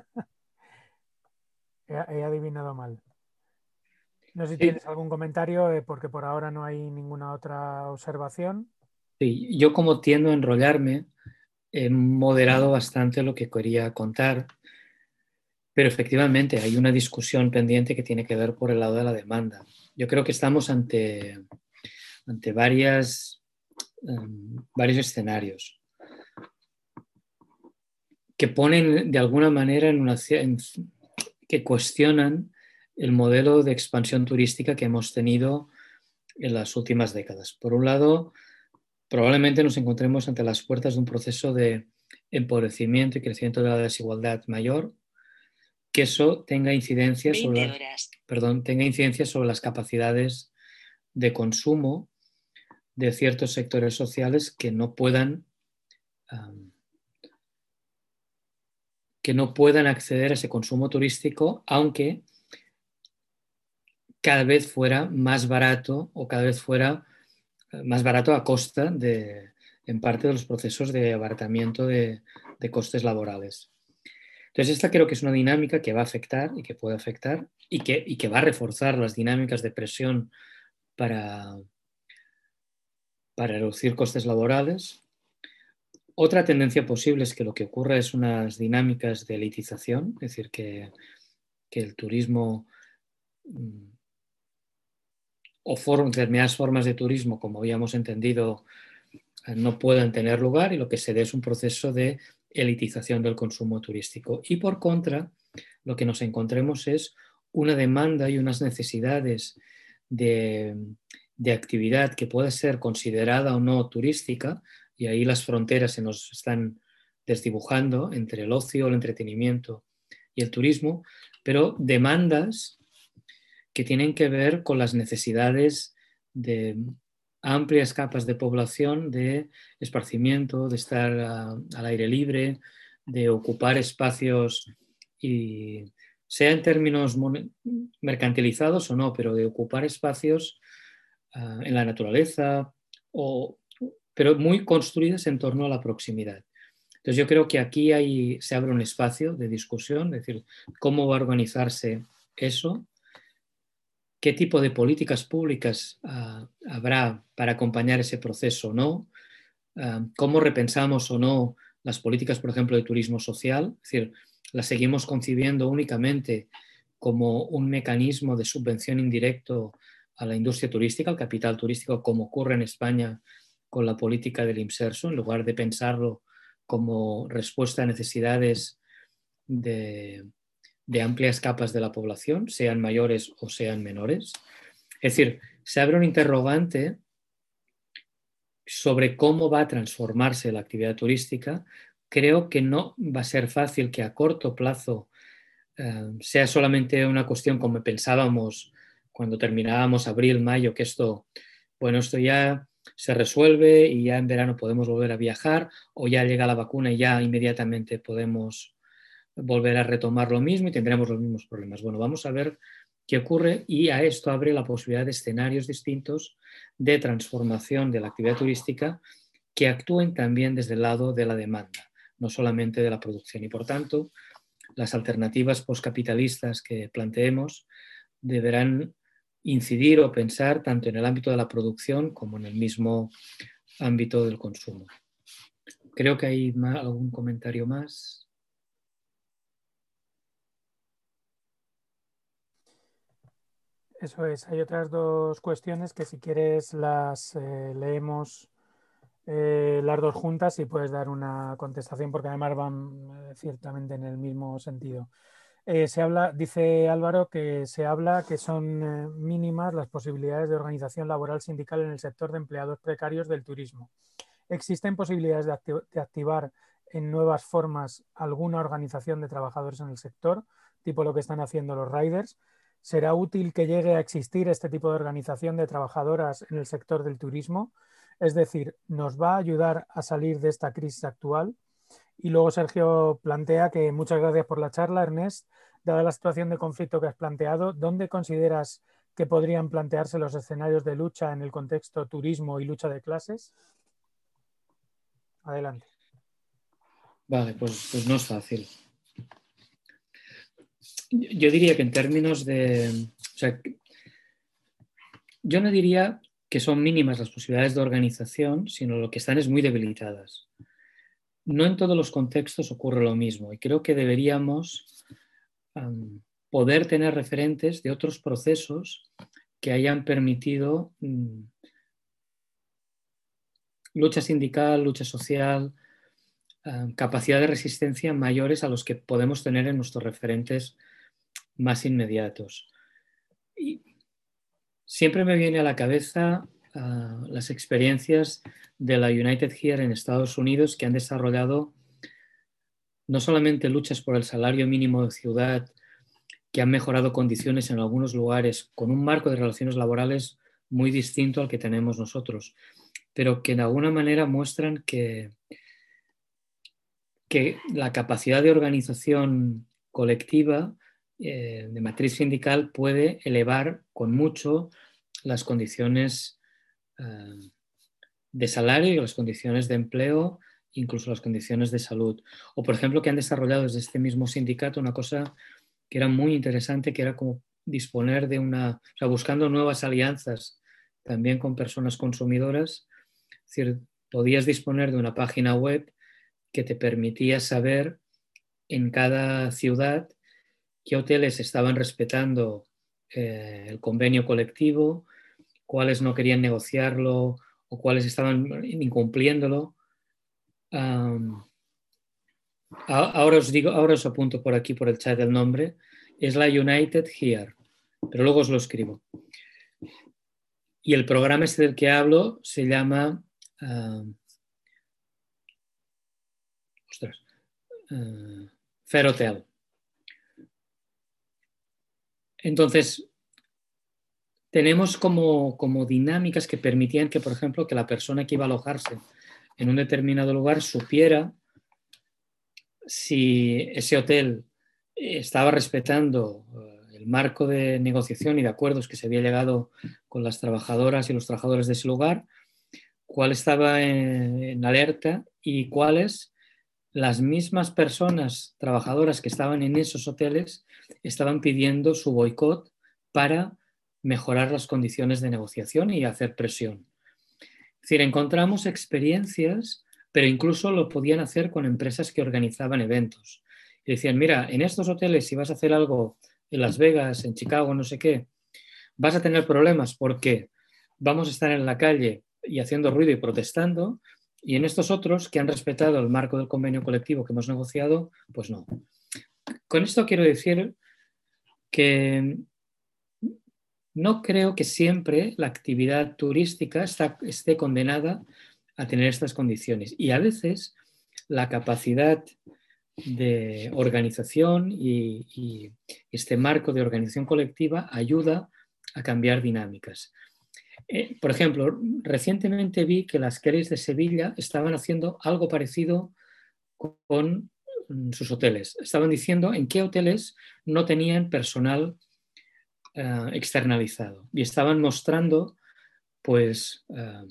S2: he, he adivinado mal. No sé si
S3: Sí,
S2: tienes algún comentario, eh, porque por ahora no hay ninguna otra observación.
S3: sí, yo como tiendo a enrollarme, he moderado bastante lo que quería contar, pero efectivamente hay una discusión pendiente que tiene que ver por el lado de la demanda. Yo creo que estamos ante, ante varias, um, varios escenarios que ponen de alguna manera en una, en, que cuestionan el modelo de expansión turística que hemos tenido en las últimas décadas. Por un lado, probablemente nos encontremos ante las puertas de un proceso de empobrecimiento y crecimiento de la desigualdad mayor, que eso tenga incidencia sobre, perdón, tenga incidencia sobre las capacidades de consumo de ciertos sectores sociales que no puedan um, que no puedan acceder a ese consumo turístico, aunque cada vez fuera más barato o cada vez fuera más barato a costa de, en parte, de los procesos de abaratamiento de, de costes laborales. Entonces, esta creo que es una dinámica que va a afectar y que puede afectar y que, y que va a reforzar las dinámicas de presión para, para reducir costes laborales. Otra tendencia posible es que lo que ocurra es unas dinámicas de elitización, es decir, que, que el turismo o form, determinadas formas de turismo, como habíamos entendido, no puedan tener lugar y lo que se dé es un proceso de elitización del consumo turístico. Y por contra, lo que nos encontremos es una demanda y unas necesidades de, de actividad que pueda ser considerada o no turística, y ahí las fronteras se nos están desdibujando entre el ocio, el entretenimiento y el turismo, pero demandas que tienen que ver con las necesidades de amplias capas de población de esparcimiento, de estar a, al aire libre, de ocupar espacios, y sea en términos mercantilizados o no, pero de ocupar espacios uh, en la naturaleza, o, pero muy construidas en torno a la proximidad. Entonces yo creo que aquí hay, se abre un espacio de discusión, es decir, cómo va a organizarse eso, qué tipo de políticas públicas uh, habrá para acompañar ese proceso o no, uh, cómo repensamos o no las políticas, por ejemplo, de turismo social, es decir, las seguimos concibiendo únicamente como un mecanismo de subvención indirecto a la industria turística, al capital turístico, como ocurre en España con la política del IMSERSO, en lugar de pensarlo como respuesta a necesidades de, de amplias capas de la población, sean mayores o sean menores. Es decir, se abre un interrogante sobre cómo va a transformarse la actividad turística. Creo que no va a ser fácil que a corto plazo eh, sea solamente una cuestión como pensábamos cuando terminábamos abril, mayo, que esto, bueno, esto ya se resuelve y ya en verano podemos volver a viajar, o ya llega la vacuna y ya inmediatamente podemos volver a retomar lo mismo y tendremos los mismos problemas. Bueno, vamos a ver qué ocurre, y a esto abre la posibilidad de escenarios distintos de transformación de la actividad turística que actúen también desde el lado de la demanda, no solamente de la producción. Y por tanto, las alternativas postcapitalistas que planteemos deberán incidir o pensar tanto en el ámbito de la producción como en el mismo ámbito del consumo. Creo que hay algún comentario más.
S2: Eso es, hay otras dos cuestiones que si quieres las eh, leemos eh, las dos juntas y puedes dar una contestación, porque además van eh, ciertamente en el mismo sentido. Eh, se habla, dice Álvaro, que se habla que son eh, mínimas las posibilidades de organización laboral sindical en el sector de empleados precarios del turismo. ¿Existen posibilidades de, acti de activar en nuevas formas alguna organización de trabajadores en el sector, tipo lo que están haciendo los riders. ¿Será útil que llegue a existir este tipo de organización de trabajadoras en el sector del turismo? Es decir, ¿nos va a ayudar a salir de esta crisis actual? Y luego Sergio plantea que muchas gracias por la charla, Ernest. Dada la situación de conflicto que has planteado, ¿dónde consideras que podrían plantearse los escenarios de lucha en el contexto turismo y lucha de clases? Adelante.
S3: Vale, pues, pues no es fácil. Yo diría que en términos de... O sea, yo no diría que son mínimas las posibilidades de organización, sino lo que están es muy debilitadas. No en todos los contextos ocurre lo mismo y creo que deberíamos um, poder tener referentes de otros procesos que hayan permitido um, lucha sindical, lucha social, um, capacidad de resistencia mayores a los que podemos tener en nuestros referentes más inmediatos. Y siempre me viene a la cabeza uh, las experiencias de la United Here en Estados Unidos, que han desarrollado no solamente luchas por el salario mínimo de ciudad, que han mejorado condiciones en algunos lugares con un marco de relaciones laborales muy distinto al que tenemos nosotros, pero que de alguna manera muestran que, que la capacidad de organización colectiva eh, de matriz sindical puede elevar con mucho las condiciones eh, de salario y las condiciones de empleo, incluso las condiciones de salud. O, por ejemplo, que han desarrollado desde este mismo sindicato una cosa que era muy interesante, que era como disponer de una, o sea, buscando nuevas alianzas también con personas consumidoras. Es decir, podías disponer de una página web que te permitía saber en cada ciudad qué hoteles estaban respetando eh, el convenio colectivo, cuáles no querían negociarlo o cuáles estaban incumpliéndolo. Um, ahora os digo, ahora os apunto por aquí por el chat el nombre. Es la United Here, pero luego os lo escribo. Y el programa este del que hablo se llama uh, ostras, uh, Fair Hotel. Entonces, tenemos como, como dinámicas que permitían que, por ejemplo, que la persona que iba a alojarse en un determinado lugar supiera si ese hotel estaba respetando el marco de negociación y de acuerdos que se había llegado con las trabajadoras y los trabajadores de ese lugar, cuál estaba en, en alerta y cuáles las mismas personas trabajadoras que estaban en esos hoteles estaban pidiendo su boicot para mejorar las condiciones de negociación y hacer presión. Es decir, encontramos experiencias, pero incluso lo podían hacer con empresas que organizaban eventos. Y decían, mira, en estos hoteles si vas a hacer algo en Las Vegas, en Chicago, no sé qué, vas a tener problemas porque vamos a estar en la calle y haciendo ruido y protestando, y en estos otros que han respetado el marco del convenio colectivo que hemos negociado, pues no. Con esto quiero decir que no creo que siempre la actividad turística está, esté condenada a tener estas condiciones. Y a veces la capacidad de organización y, y este marco de organización colectiva ayuda a cambiar dinámicas. Eh, por ejemplo, recientemente vi que las Kellys de Sevilla estaban haciendo algo parecido con sus hoteles. Estaban diciendo en qué hoteles no tenían personal Uh, externalizado y estaban mostrando pues uh,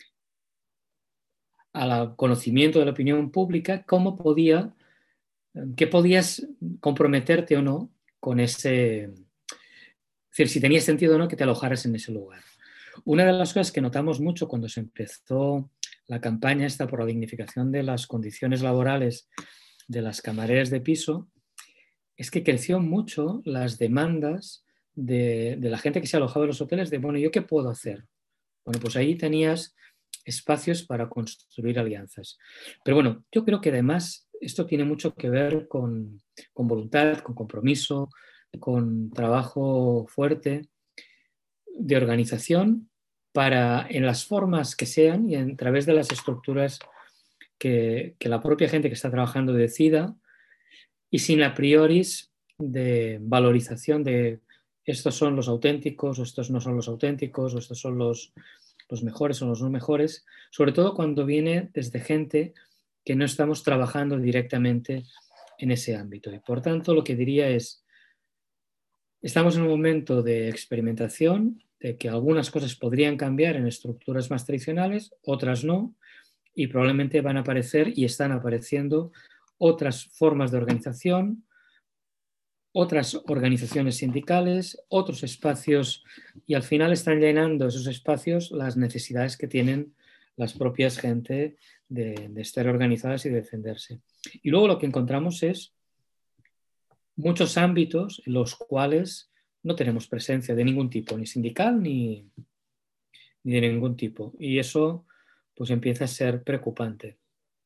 S3: al conocimiento de la opinión pública cómo podía, uh, que podías comprometerte o no con ese, es decir, si tenía sentido o no que te alojaras en ese lugar. Una de las cosas que notamos mucho cuando se empezó la campaña esta por la dignificación de las condiciones laborales de las camareras de piso es que creció mucho las demandas De, de la gente que se alojaba en los hoteles de, bueno, ¿yo qué puedo hacer? Bueno, pues ahí tenías espacios para construir alianzas. Pero bueno, yo creo que además esto tiene mucho que ver con, con voluntad, con compromiso, con trabajo fuerte de organización para, en las formas que sean y a través de las estructuras que, que la propia gente que está trabajando decida y sin a prioris de valorización de estos son los auténticos o estos no son los auténticos o estos son los, los mejores o los no mejores, sobre todo cuando viene desde gente que no estamos trabajando directamente en ese ámbito. Y por tanto lo que diría es, estamos en un momento de experimentación, de que algunas cosas podrían cambiar en estructuras más tradicionales, otras no, y probablemente van a aparecer y están apareciendo otras formas de organización, otras organizaciones sindicales, otros espacios, y al final están llenando esos espacios las necesidades que tienen las propias gente de, de estar organizadas y de defenderse. Y luego lo que encontramos es muchos ámbitos en los cuales no tenemos presencia de ningún tipo, ni sindical ni, ni de ningún tipo. Y eso pues empieza a ser preocupante.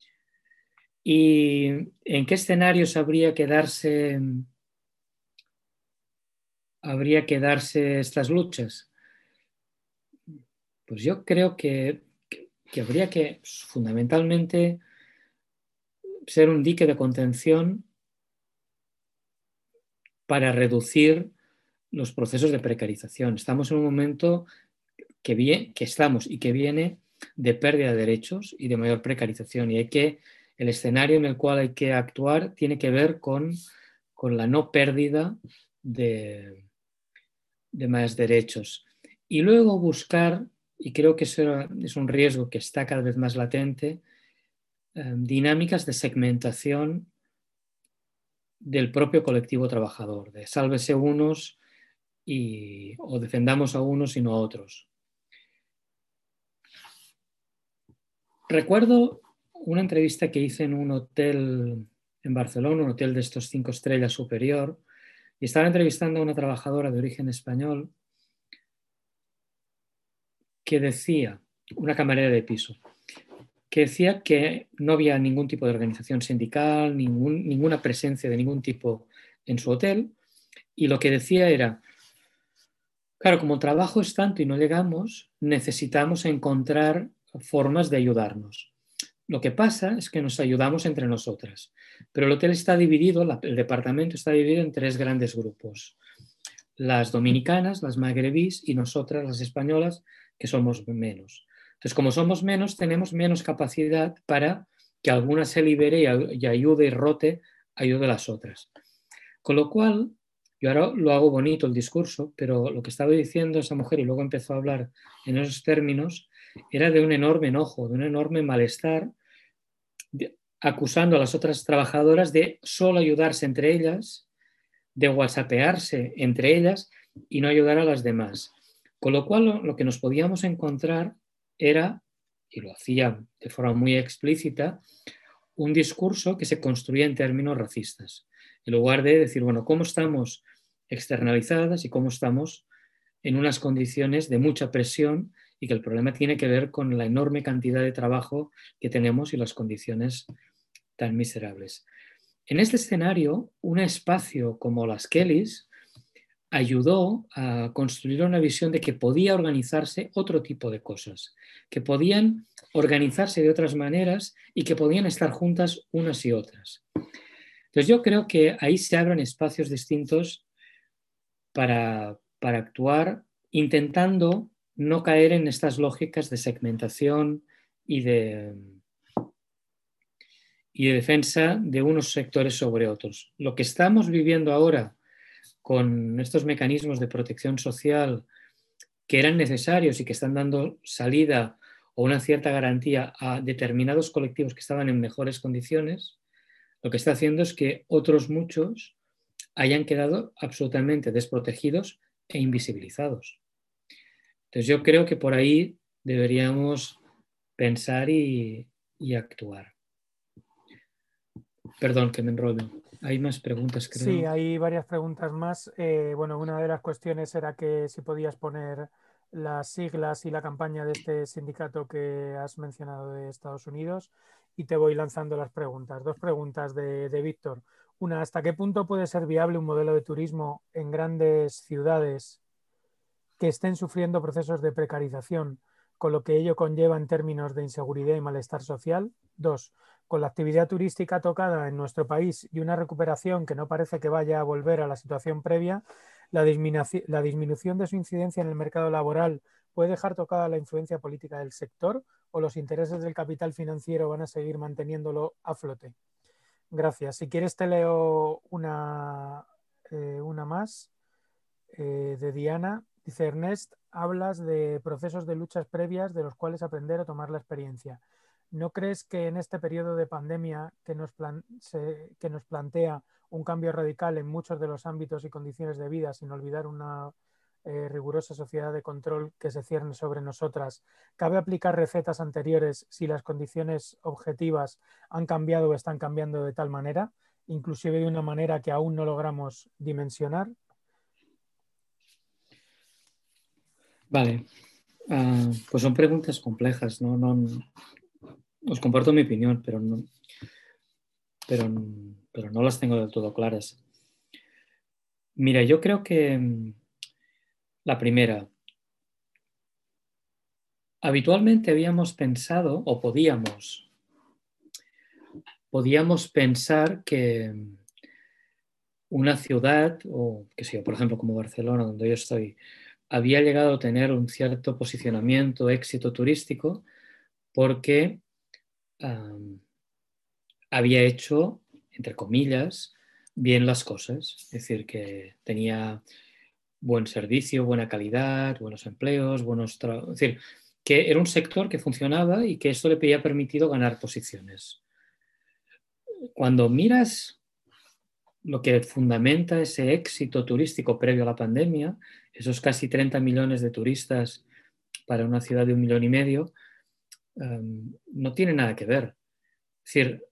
S3: ¿Y en qué escenarios habría que darse, habría que darse estas luchas? Pues yo creo que, que, que habría que fundamentalmente ser un dique de contención para reducir los procesos de precarización. Estamos en un momento que, viene, que estamos y que viene de pérdida de derechos y de mayor precarización, y hay que, el escenario en el cual hay que actuar tiene que ver con, con la no pérdida de, de más derechos. Y luego buscar, y creo que eso es un riesgo que está cada vez más latente, eh, dinámicas de segmentación del propio colectivo trabajador, de sálvese unos y, o defendamos a unos y no a otros. Recuerdo una entrevista que hice en un hotel en Barcelona, un hotel de estos cinco estrellas superior, y estaba entrevistando a una trabajadora de origen español que decía, una camarera de piso, que decía que no había ningún tipo de organización sindical, ningún, ninguna presencia de ningún tipo en su hotel, y lo que decía era, claro, como el trabajo es tanto y no llegamos, necesitamos encontrar formas de ayudarnos. Lo que pasa es que nos ayudamos entre nosotras, pero el hotel está dividido, el departamento está dividido en tres grandes grupos. Las dominicanas, las magrebís y nosotras, las españolas, que somos menos. Entonces, como somos menos, tenemos menos capacidad para que alguna se libere y ayude y rote, ayude a las otras. Con lo cual, yo ahora lo hago bonito el discurso, pero lo que estaba diciendo esa mujer y luego empezó a hablar en esos términos, era de un enorme enojo, de un enorme malestar, de, acusando a las otras trabajadoras de solo ayudarse entre ellas, de whatsappearse entre ellas y no ayudar a las demás. Con lo cual lo, lo que nos podíamos encontrar era, y lo hacía de forma muy explícita, un discurso que se construía en términos racistas. En lugar de decir, bueno, ¿cómo estamos externalizadas y cómo estamos en unas condiciones de mucha presión y que el problema tiene que ver con la enorme cantidad de trabajo que tenemos y las condiciones tan miserables? En este escenario, un espacio como las Kellys ayudó a construir una visión de que podía organizarse otro tipo de cosas, que podían organizarse de otras maneras y que podían estar juntas unas y otras. Entonces yo creo que ahí se abren espacios distintos para, para actuar, intentando no caer en estas lógicas de segmentación y de, y de defensa de unos sectores sobre otros. Lo que estamos viviendo ahora con estos mecanismos de protección social que eran necesarios y que están dando salida o una cierta garantía a determinados colectivos que estaban en mejores condiciones, lo que está haciendo es que otros muchos hayan quedado absolutamente desprotegidos e invisibilizados. Entonces yo creo que por ahí deberíamos pensar y, y actuar. Perdón, que me enrollo. Hay más preguntas, creo.
S2: Sí, hay varias preguntas más. Eh, bueno, una de las cuestiones era que si podías poner las siglas y la campaña de este sindicato que has mencionado de Estados Unidos, y te voy lanzando las preguntas. Dos preguntas de, de Víctor. Una, ¿hasta qué punto puede ser viable un modelo de turismo en grandes ciudades que estén sufriendo procesos de precarización con lo que ello conlleva en términos de inseguridad y malestar social. Dos, con la actividad turística tocada en nuestro país y una recuperación que no parece que vaya a volver a la situación previa, la disminución, la disminución de su incidencia en el mercado laboral puede dejar tocada la influencia política del sector, o los intereses del capital financiero van a seguir manteniéndolo a flote. Gracias. Si quieres te leo una, eh, una más eh, de Diana. Dice: Ernest, hablas de procesos de luchas previas de los cuales aprender o tomar la experiencia. ¿No crees que en este periodo de pandemia que nos, plan se, que nos plantea un cambio radical en muchos de los ámbitos y condiciones de vida, sin olvidar una eh, rigurosa sociedad de control que se cierne sobre nosotras, cabe aplicar recetas anteriores si las condiciones objetivas han cambiado o están cambiando de tal manera, inclusive de una manera que aún no logramos dimensionar?
S3: Vale, uh, pues son preguntas complejas, ¿no? No, no, os comparto mi opinión, pero no, pero, pero no las tengo del todo claras. Mira, yo creo que la primera, habitualmente habíamos pensado, o podíamos, podíamos pensar que una ciudad, o qué sé yo, por ejemplo, como Barcelona, donde yo estoy, había llegado a tener un cierto posicionamiento, éxito turístico, porque um, había hecho, entre comillas, bien las cosas. Es decir, que tenía buen servicio, buena calidad, buenos empleos, buenos trabajos. Es decir, que era un sector que funcionaba y que esto le había permitido ganar posiciones. Cuando miras lo que fundamenta ese éxito turístico previo a la pandemia, esos casi treinta millones de turistas para una ciudad de un millón y medio, um, no tiene nada que ver. Es decir,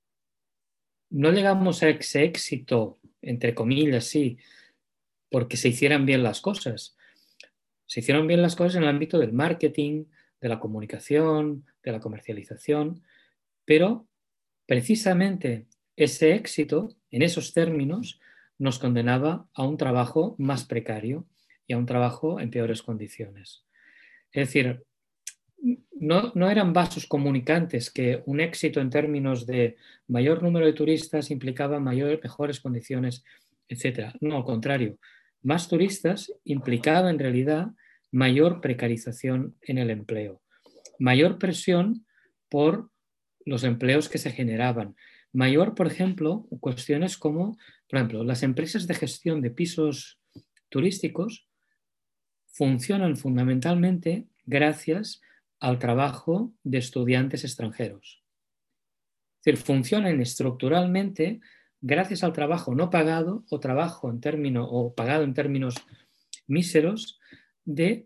S3: no llegamos a ese éxito, entre comillas, sí, porque se hicieran bien las cosas. Se hicieron bien las cosas en el ámbito del marketing, de la comunicación, de la comercialización, pero precisamente ese éxito, en esos términos, nos condenaba a un trabajo más precario y a un trabajo en peores condiciones. Es decir, no, no eran vasos comunicantes que un éxito en términos de mayor número de turistas implicaba mayor, mejores condiciones, etcétera. No, al contrario, más turistas implicaba en realidad mayor precarización en el empleo, mayor presión por los empleos que se generaban, mayor, por ejemplo, cuestiones como, por ejemplo, las empresas de gestión de pisos turísticos funcionan fundamentalmente gracias al trabajo de estudiantes extranjeros. Es decir, funcionan estructuralmente gracias al trabajo no pagado o trabajo en términos o pagado en términos míseros de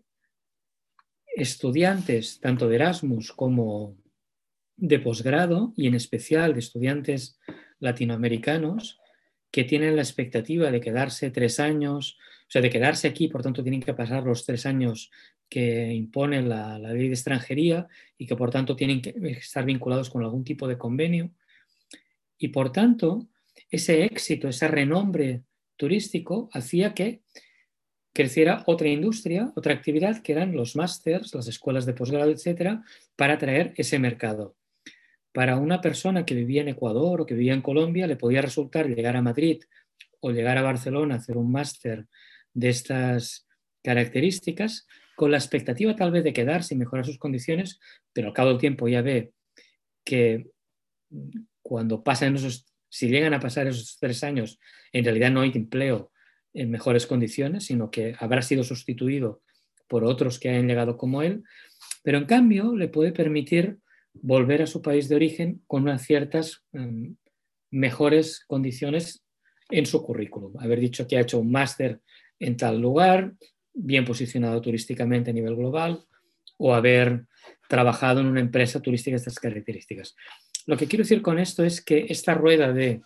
S3: estudiantes tanto de Erasmus como de posgrado, y en especial de estudiantes latinoamericanos que tienen la expectativa de quedarse tres años, o sea, de quedarse aquí, por tanto tienen que pasar los tres años que impone la, la ley de extranjería y que por tanto tienen que estar vinculados con algún tipo de convenio. Y por tanto, ese éxito, ese renombre turístico hacía que creciera otra industria, otra actividad, que eran los másters, las escuelas de posgrado, etcétera, para atraer ese mercado. Para una persona que vivía en Ecuador o que vivía en Colombia, le podía resultar llegar a Madrid o llegar a Barcelona a hacer un máster de estas características con la expectativa tal vez de quedarse y mejorar sus condiciones, pero al cabo del tiempo ya ve que cuando pasan esos, si llegan a pasar esos tres años, en realidad no hay empleo en mejores condiciones, sino que habrá sido sustituido por otros que hayan llegado como él, pero en cambio le puede permitir volver a su país de origen con unas ciertas um, mejores condiciones en su currículum. Haber dicho que ha hecho un máster en tal lugar, bien posicionado turísticamente a nivel global, o haber trabajado en una empresa turística de estas características. Lo que quiero decir con esto es que esta rueda de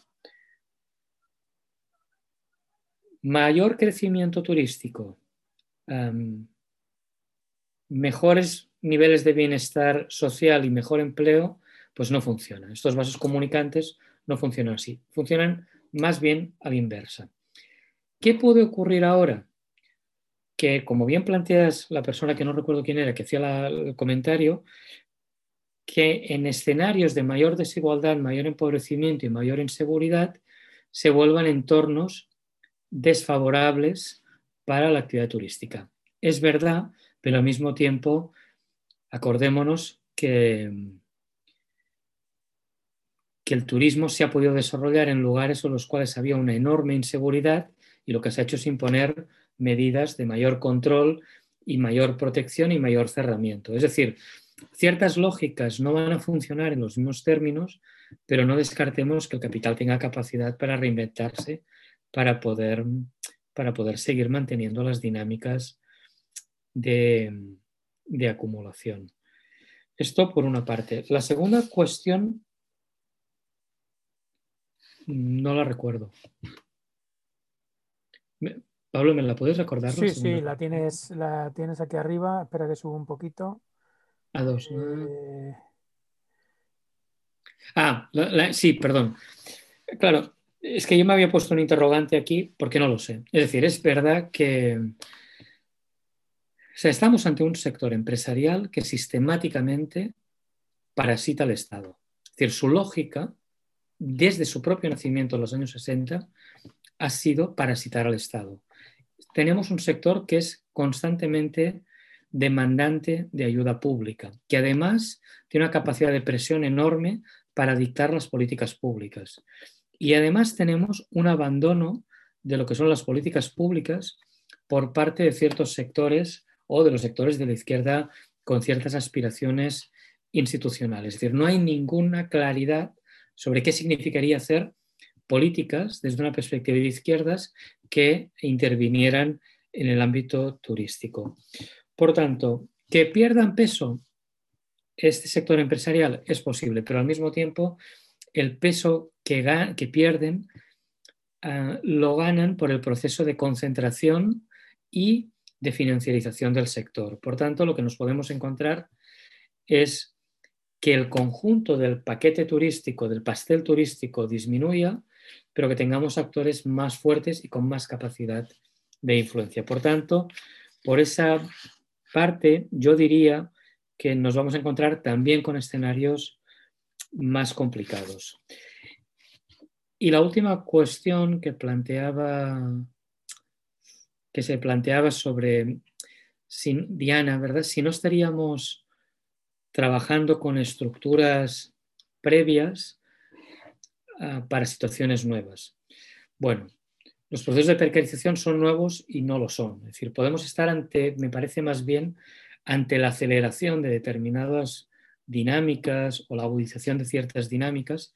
S3: mayor crecimiento turístico, um, mejores niveles de bienestar social y mejor empleo, pues no funcionan. Estos vasos comunicantes no funcionan así. Funcionan más bien a la inversa. ¿Qué puede ocurrir ahora? que, como bien planteas la persona que no recuerdo quién era, que hacía la, el comentario, que en escenarios de mayor desigualdad, mayor empobrecimiento y mayor inseguridad se vuelvan entornos desfavorables para la actividad turística. Es verdad, pero al mismo tiempo acordémonos que, que el turismo se ha podido desarrollar en lugares en los cuales había una enorme inseguridad y lo que se ha hecho es imponer medidas de mayor control y mayor protección y mayor cerramiento. Es decir, ciertas lógicas no van a funcionar en los mismos términos, pero no descartemos que el capital tenga capacidad para reinventarse, para poder, para poder seguir manteniendo las dinámicas de, de acumulación. Esto por una parte. La segunda cuestión no la recuerdo. Pablo, ¿me la puedes recordar?
S2: Sí, sí, la tienes, la tienes aquí arriba. Espera que suba un poquito.
S3: A dos.
S2: Eh...
S3: Ah, la, la, sí, perdón. Claro, es que yo me había puesto un interrogante aquí porque no lo sé. Es decir, es verdad que o sea, estamos ante un sector empresarial que sistemáticamente parasita al Estado. Es decir, su lógica, desde su propio nacimiento en los años sesenta, ha sido parasitar al Estado. Tenemos un sector que es constantemente demandante de ayuda pública, que además tiene una capacidad de presión enorme para dictar las políticas públicas. Y además tenemos un abandono de lo que son las políticas públicas por parte de ciertos sectores o de los sectores de la izquierda con ciertas aspiraciones institucionales. Es decir, no hay ninguna claridad sobre qué significaría hacer políticas desde una perspectiva de izquierdas que intervinieran en el ámbito turístico. Por tanto, que pierdan peso este sector empresarial es posible, pero al mismo tiempo el peso que, que pierden uh, lo ganan por el proceso de concentración y de financiarización del sector. Por tanto, lo que nos podemos encontrar es que el conjunto del paquete turístico, del pastel turístico, disminuya, pero que tengamos actores más fuertes y con más capacidad de influencia. Por tanto, por esa parte, yo diría que nos vamos a encontrar también con escenarios más complicados. Y la última cuestión que planteaba, que se planteaba sobre si, Diana, ¿verdad? Si no estaríamos trabajando con estructuras previas uh, para situaciones nuevas. Bueno, los procesos de precarización son nuevos y no lo son. Es decir, podemos estar ante, me parece más bien, ante la aceleración de determinadas dinámicas o la agudización de ciertas dinámicas,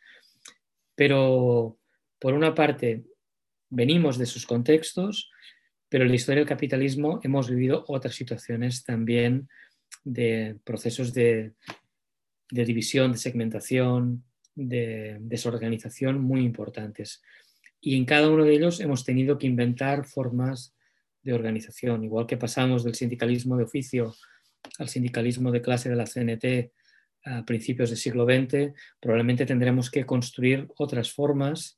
S3: pero por una parte venimos de sus contextos, pero en la historia del capitalismo hemos vivido otras situaciones también de procesos de, de división, de segmentación, de desorganización muy importantes. Y en cada uno de ellos hemos tenido que inventar formas de organización, igual que pasamos del sindicalismo de oficio al sindicalismo de clase de la C N T a principios del siglo veinte, probablemente tendremos que construir otras formas.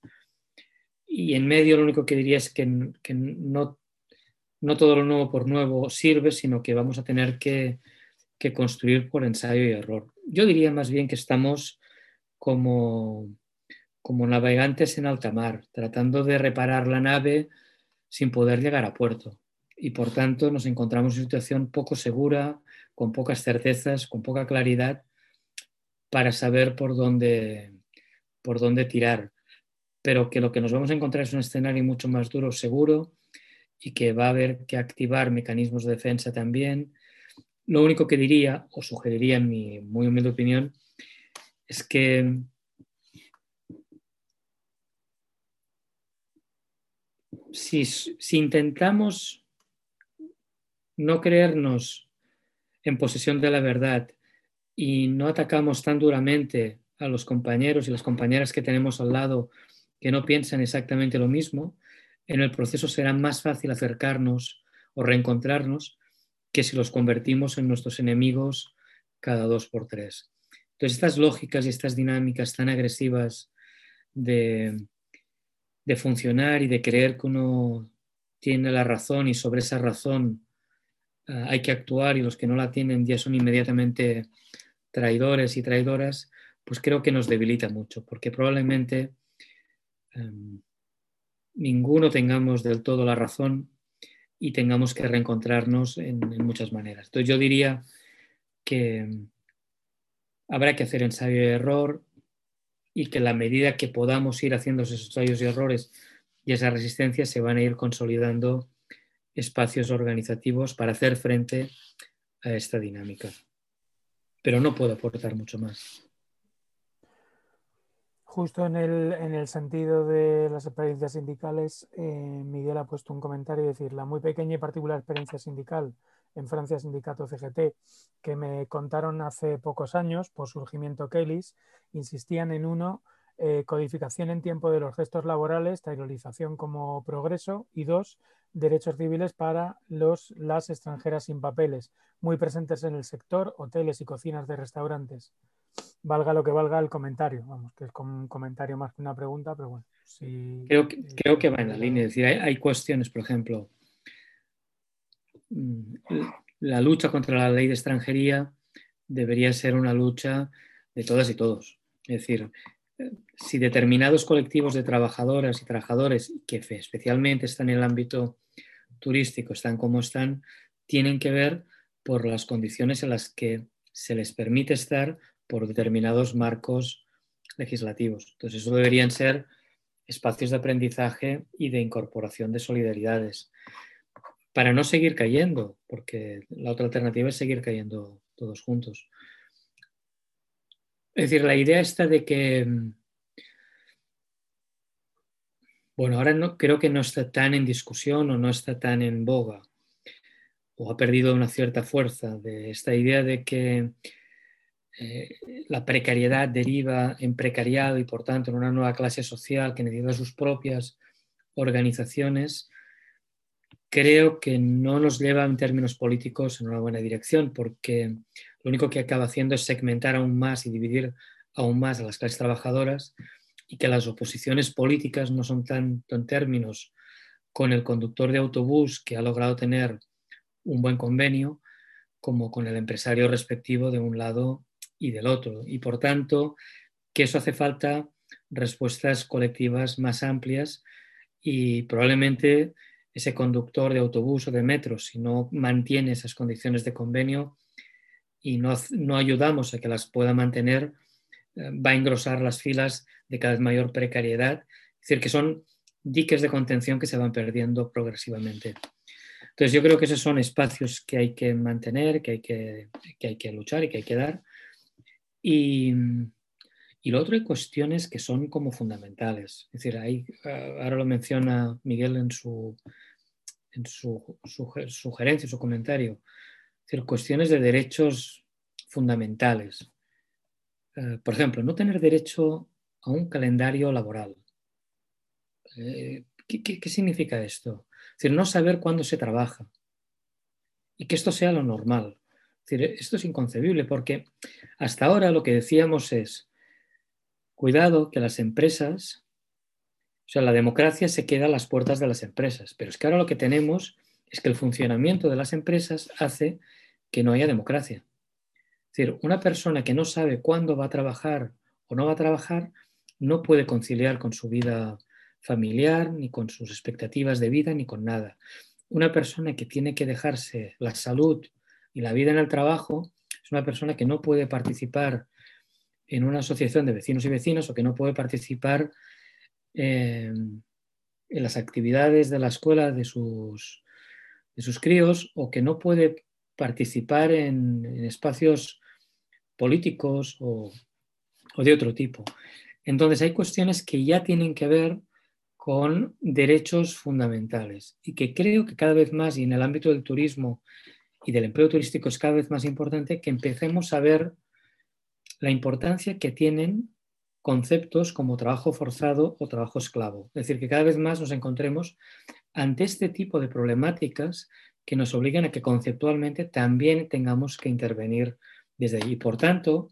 S3: Y en medio lo único que diría es que, que no, no todo lo nuevo por nuevo sirve, sino que vamos a tener que, que construir por ensayo y error. Yo diría más bien que estamos como, como navegantes en alta mar, tratando de reparar la nave sin poder llegar a puerto. Y por tanto nos encontramos en una situación poco segura, con pocas certezas, con poca claridad para saber por dónde, por dónde tirar. Pero que lo que nos vamos a encontrar es un escenario mucho más duro, seguro, y que va a haber que activar mecanismos de defensa también. Lo único que diría, o sugeriría en mi muy humilde opinión, es que si, si intentamos no creernos en posesión de la verdad y no atacamos tan duramente a los compañeros y las compañeras que tenemos al lado que no piensan exactamente lo mismo, en el proceso será más fácil acercarnos o reencontrarnos que si los convertimos en nuestros enemigos cada dos por tres. Entonces, estas lógicas y estas dinámicas tan agresivas de, de funcionar y de creer que uno tiene la razón y sobre esa razón uh, hay que actuar y los que no la tienen ya son inmediatamente traidores y traidoras, pues creo que nos debilita mucho, porque probablemente um, ninguno tengamos del todo la razón y tengamos que reencontrarnos en, en muchas maneras. Entonces yo diría que um, habrá que hacer ensayo y error y que a la medida que podamos ir haciendo esos ensayos y errores y esa resistencia se van a ir consolidando espacios organizativos para hacer frente a esta dinámica. Pero no puedo aportar mucho más.
S2: Justo en el, en el sentido de las experiencias sindicales, eh, Miguel ha puesto un comentario, es decir, la muy pequeña y particular experiencia sindical en Francia Sindicato C G T, que me contaron hace pocos años, por surgimiento Kelis, insistían en uno, eh, codificación en tiempo de los gestos laborales, tailorización como progreso, y dos, derechos civiles para los, las extranjeras sin papeles, muy presentes en el sector, hoteles y cocinas de restaurantes. Valga lo que valga el comentario, vamos, que es como un comentario más que una pregunta, pero bueno. Sí,
S3: creo, que, creo que va en la línea, es decir, hay, hay cuestiones, por ejemplo, la lucha contra la ley de extranjería debería ser una lucha de todas y todos. Es decir, si determinados colectivos de trabajadoras y trabajadores, que especialmente están en el ámbito turístico, están como están, tienen que ver por las condiciones en las que se les permite estar por determinados marcos legislativos. Entonces, eso deberían ser espacios de aprendizaje y de incorporación de solidaridades para no seguir cayendo, porque la otra alternativa es seguir cayendo todos juntos. Es decir, la idea esta de que, bueno, ahora no, creo que no está tan en discusión o no está tan en boga, o ha perdido una cierta fuerza, de esta idea de que eh, la precariedad deriva en precariado y por tanto en una nueva clase social que necesita sus propias organizaciones. Creo que no nos lleva en términos políticos en una buena dirección, porque lo único que acaba haciendo es segmentar aún más y dividir aún más a las clases trabajadoras, y que las oposiciones políticas no son tanto en términos con el conductor de autobús que ha logrado tener un buen convenio, como con el empresario respectivo de un lado y del otro. Y por tanto, que eso hace falta respuestas colectivas más amplias, y probablemente ese conductor de autobús o de metro, si no mantiene esas condiciones de convenio y no, no ayudamos a que las pueda mantener, va a engrosar las filas de cada vez mayor precariedad. Es decir, que son diques de contención que se van perdiendo progresivamente. Entonces yo creo que esos son espacios que hay que mantener, que hay que, que, hay que luchar y que hay que dar. Y, y lo otro, hay cuestiones que son como fundamentales. Es decir, hay, ahora lo menciona Miguel en su, en su, su sugerencia, su comentario. Es decir, cuestiones de derechos fundamentales. Uh, por ejemplo, no tener derecho a un calendario laboral. Eh, ¿qué, qué, ¿Qué significa esto? Es decir, no saber cuándo se trabaja y que esto sea lo normal. Es decir, esto es inconcebible, porque hasta ahora lo que decíamos es, cuidado que las empresas, o sea, la democracia se queda a las puertas de las empresas, pero es que ahora lo que tenemos es que el funcionamiento de las empresas hace que no haya democracia. Es decir, una persona que no sabe cuándo va a trabajar o no va a trabajar no puede conciliar con su vida familiar, ni con sus expectativas de vida, ni con nada. Una persona que tiene que dejarse la salud y la vida en el trabajo es una persona que no puede participar en una asociación de vecinos y vecinas, o que no puede participar eh, en las actividades de la escuela de sus, de sus críos, o que no puede participar en, en espacios políticos o, o de otro tipo. Entonces hay cuestiones que ya tienen que ver con derechos fundamentales, y que creo que cada vez más, y en el ámbito del turismo y del empleo turístico es cada vez más importante que empecemos a ver la importancia que tienen conceptos como trabajo forzado o trabajo esclavo. Es decir, que cada vez más nos encontremos ante este tipo de problemáticas que nos obligan a que conceptualmente también tengamos que intervenir desde allí. Por tanto,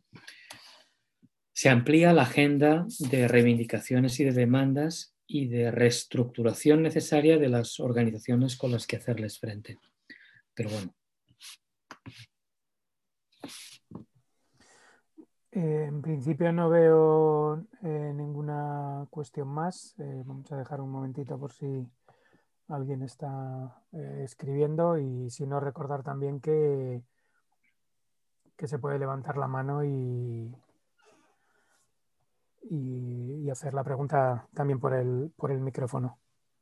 S3: se amplía la agenda de reivindicaciones y de demandas y de reestructuración necesaria de las organizaciones con las que hacerles frente. Pero bueno,
S2: Eh, en principio no veo eh, ninguna cuestión más. Eh, vamos a dejar un momentito por si alguien está eh, escribiendo, y si no, recordar también que, que se puede levantar la mano y, y, y hacer la pregunta también por el, por el micrófono.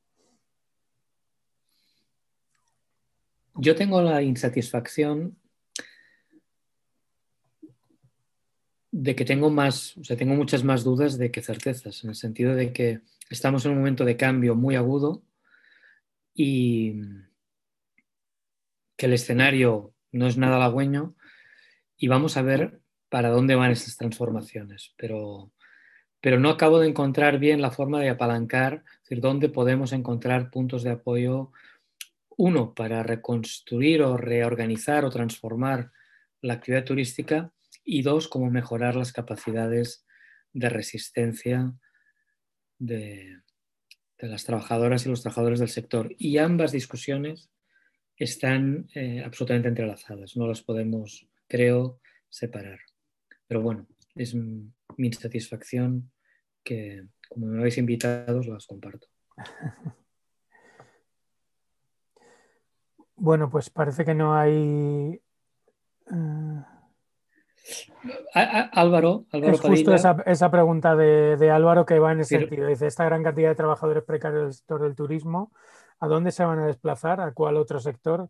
S3: Yo tengo la insatisfacción de que tengo más, o sea, tengo muchas más dudas de que certezas, en el sentido de que estamos en un momento de cambio muy agudo y que el escenario no es nada halagüeño, y vamos a ver para dónde van estas transformaciones, pero, pero no acabo de encontrar bien la forma de apalancar, es decir, dónde podemos encontrar puntos de apoyo, uno, para reconstruir o reorganizar o transformar la actividad turística, y dos, cómo mejorar las capacidades de resistencia de, de las trabajadoras y los trabajadores del sector. Y ambas discusiones están eh, absolutamente entrelazadas, no las podemos, creo, separar. Pero bueno, es mi insatisfacción que, como me habéis invitado, os las comparto.
S2: Bueno, pues parece que no hay... Uh...
S3: Álvaro, Álvaro
S2: es justo
S3: Padilla,
S2: esa, esa pregunta de, de Álvaro que va en ese
S3: pero,
S2: sentido. Dice, esta gran cantidad de trabajadores precarios del sector del turismo, ¿a dónde se van a desplazar? ¿A cuál otro sector?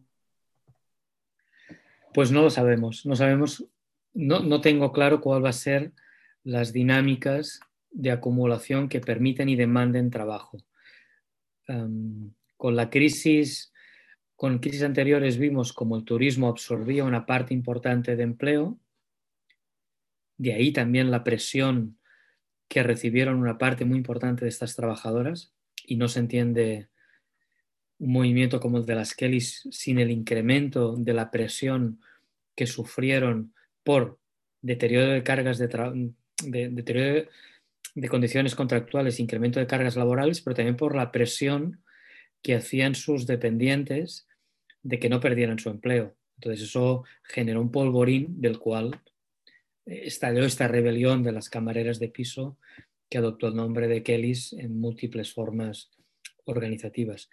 S3: Pues no lo sabemos. No sabemos, no, no tengo claro cuál va a ser las dinámicas de acumulación que permiten y demanden trabajo. Um, con la crisis, con crisis anteriores vimos como el turismo absorbía una parte importante de empleo. De ahí también la presión que recibieron una parte muy importante de estas trabajadoras, y no se entiende un movimiento como el de las Kellys sin el incremento de la presión que sufrieron por deterioro de cargas de, de, deterioro de condiciones contractuales, incremento de cargas laborales, pero también por la presión que hacían sus dependientes de que no perdieran su empleo. Entonces eso generó un polvorín del cual estalló esta rebelión de las camareras de piso, que adoptó el nombre de Kellys en múltiples formas organizativas.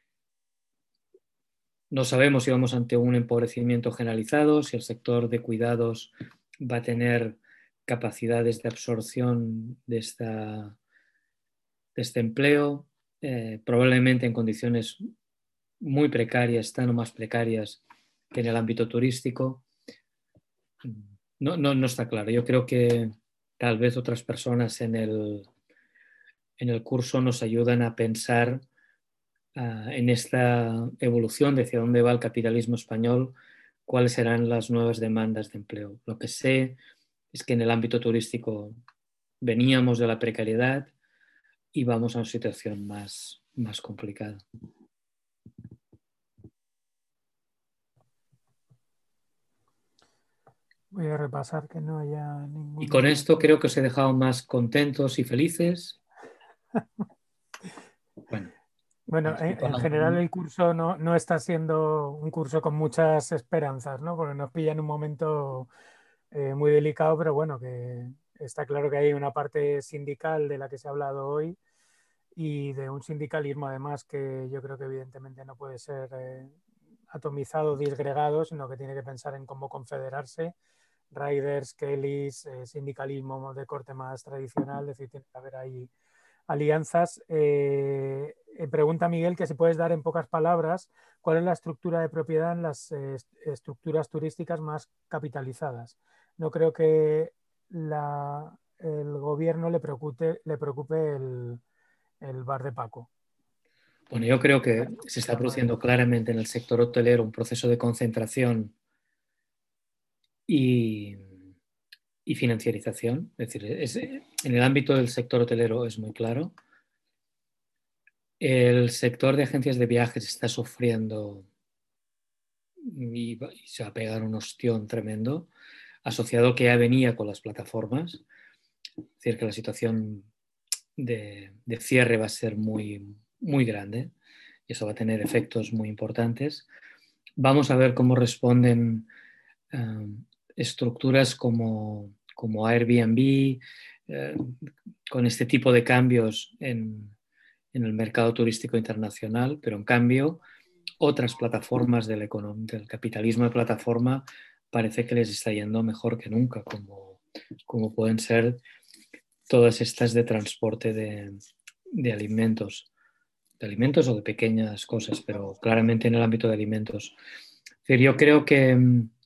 S3: No sabemos si vamos ante un empobrecimiento generalizado, si el sector de cuidados va a tener capacidades de absorción de, esta, de este empleo, eh, probablemente en condiciones muy precarias, tan o más precarias que en el ámbito turístico. No, no, no está claro. Yo creo que tal vez otras personas en el, en el curso nos ayudan a pensar uh, en esta evolución de hacia dónde va el capitalismo español, cuáles serán las nuevas demandas de empleo. Lo que sé es que en el ámbito turístico veníamos de la precariedad y vamos a una situación más, más complicada.
S2: Voy a repasar que no haya ningún...
S3: Y con esto creo que os he dejado más contentos y felices. Bueno,
S2: bueno en, en general el curso no, no está siendo un curso con muchas esperanzas, ¿no? Porque nos pilla en un momento eh, muy delicado, pero bueno, que está claro que hay una parte sindical de la que se ha hablado hoy, y de un sindicalismo además que yo creo que evidentemente no puede ser eh, atomizado, disgregado, sino que tiene que pensar en cómo confederarse. Riders, Kellys, eh, sindicalismo de corte más tradicional, es decir, tiene que haber ahí alianzas. Eh, pregunta Miguel que si puedes dar en pocas palabras cuál es la estructura de propiedad en las eh, estructuras turísticas más capitalizadas. No creo que la, el gobierno le preocupe, le preocupe el, el bar de Paco.
S3: Bueno, yo creo que se está produciendo claramente en el sector hotelero un proceso de concentración y, y financiarización. Es decir, es, en el ámbito del sector hotelero es muy claro. El sector de agencias de viajes está sufriendo y, y se va a pegar un ostión tremendo, asociado que ya venía con las plataformas. Es decir, que la situación de, de cierre va a ser muy, muy grande y eso va a tener efectos muy importantes. Vamos a ver cómo responden eh, estructuras como, como Airbnb, eh, con este tipo de cambios en, en el mercado turístico internacional, pero en cambio otras plataformas del, del capitalismo de plataforma parece que les está yendo mejor que nunca, como, como pueden ser todas estas de transporte de, de alimentos, de alimentos o de pequeñas cosas, pero claramente en el ámbito de alimentos. Es decir, yo creo que,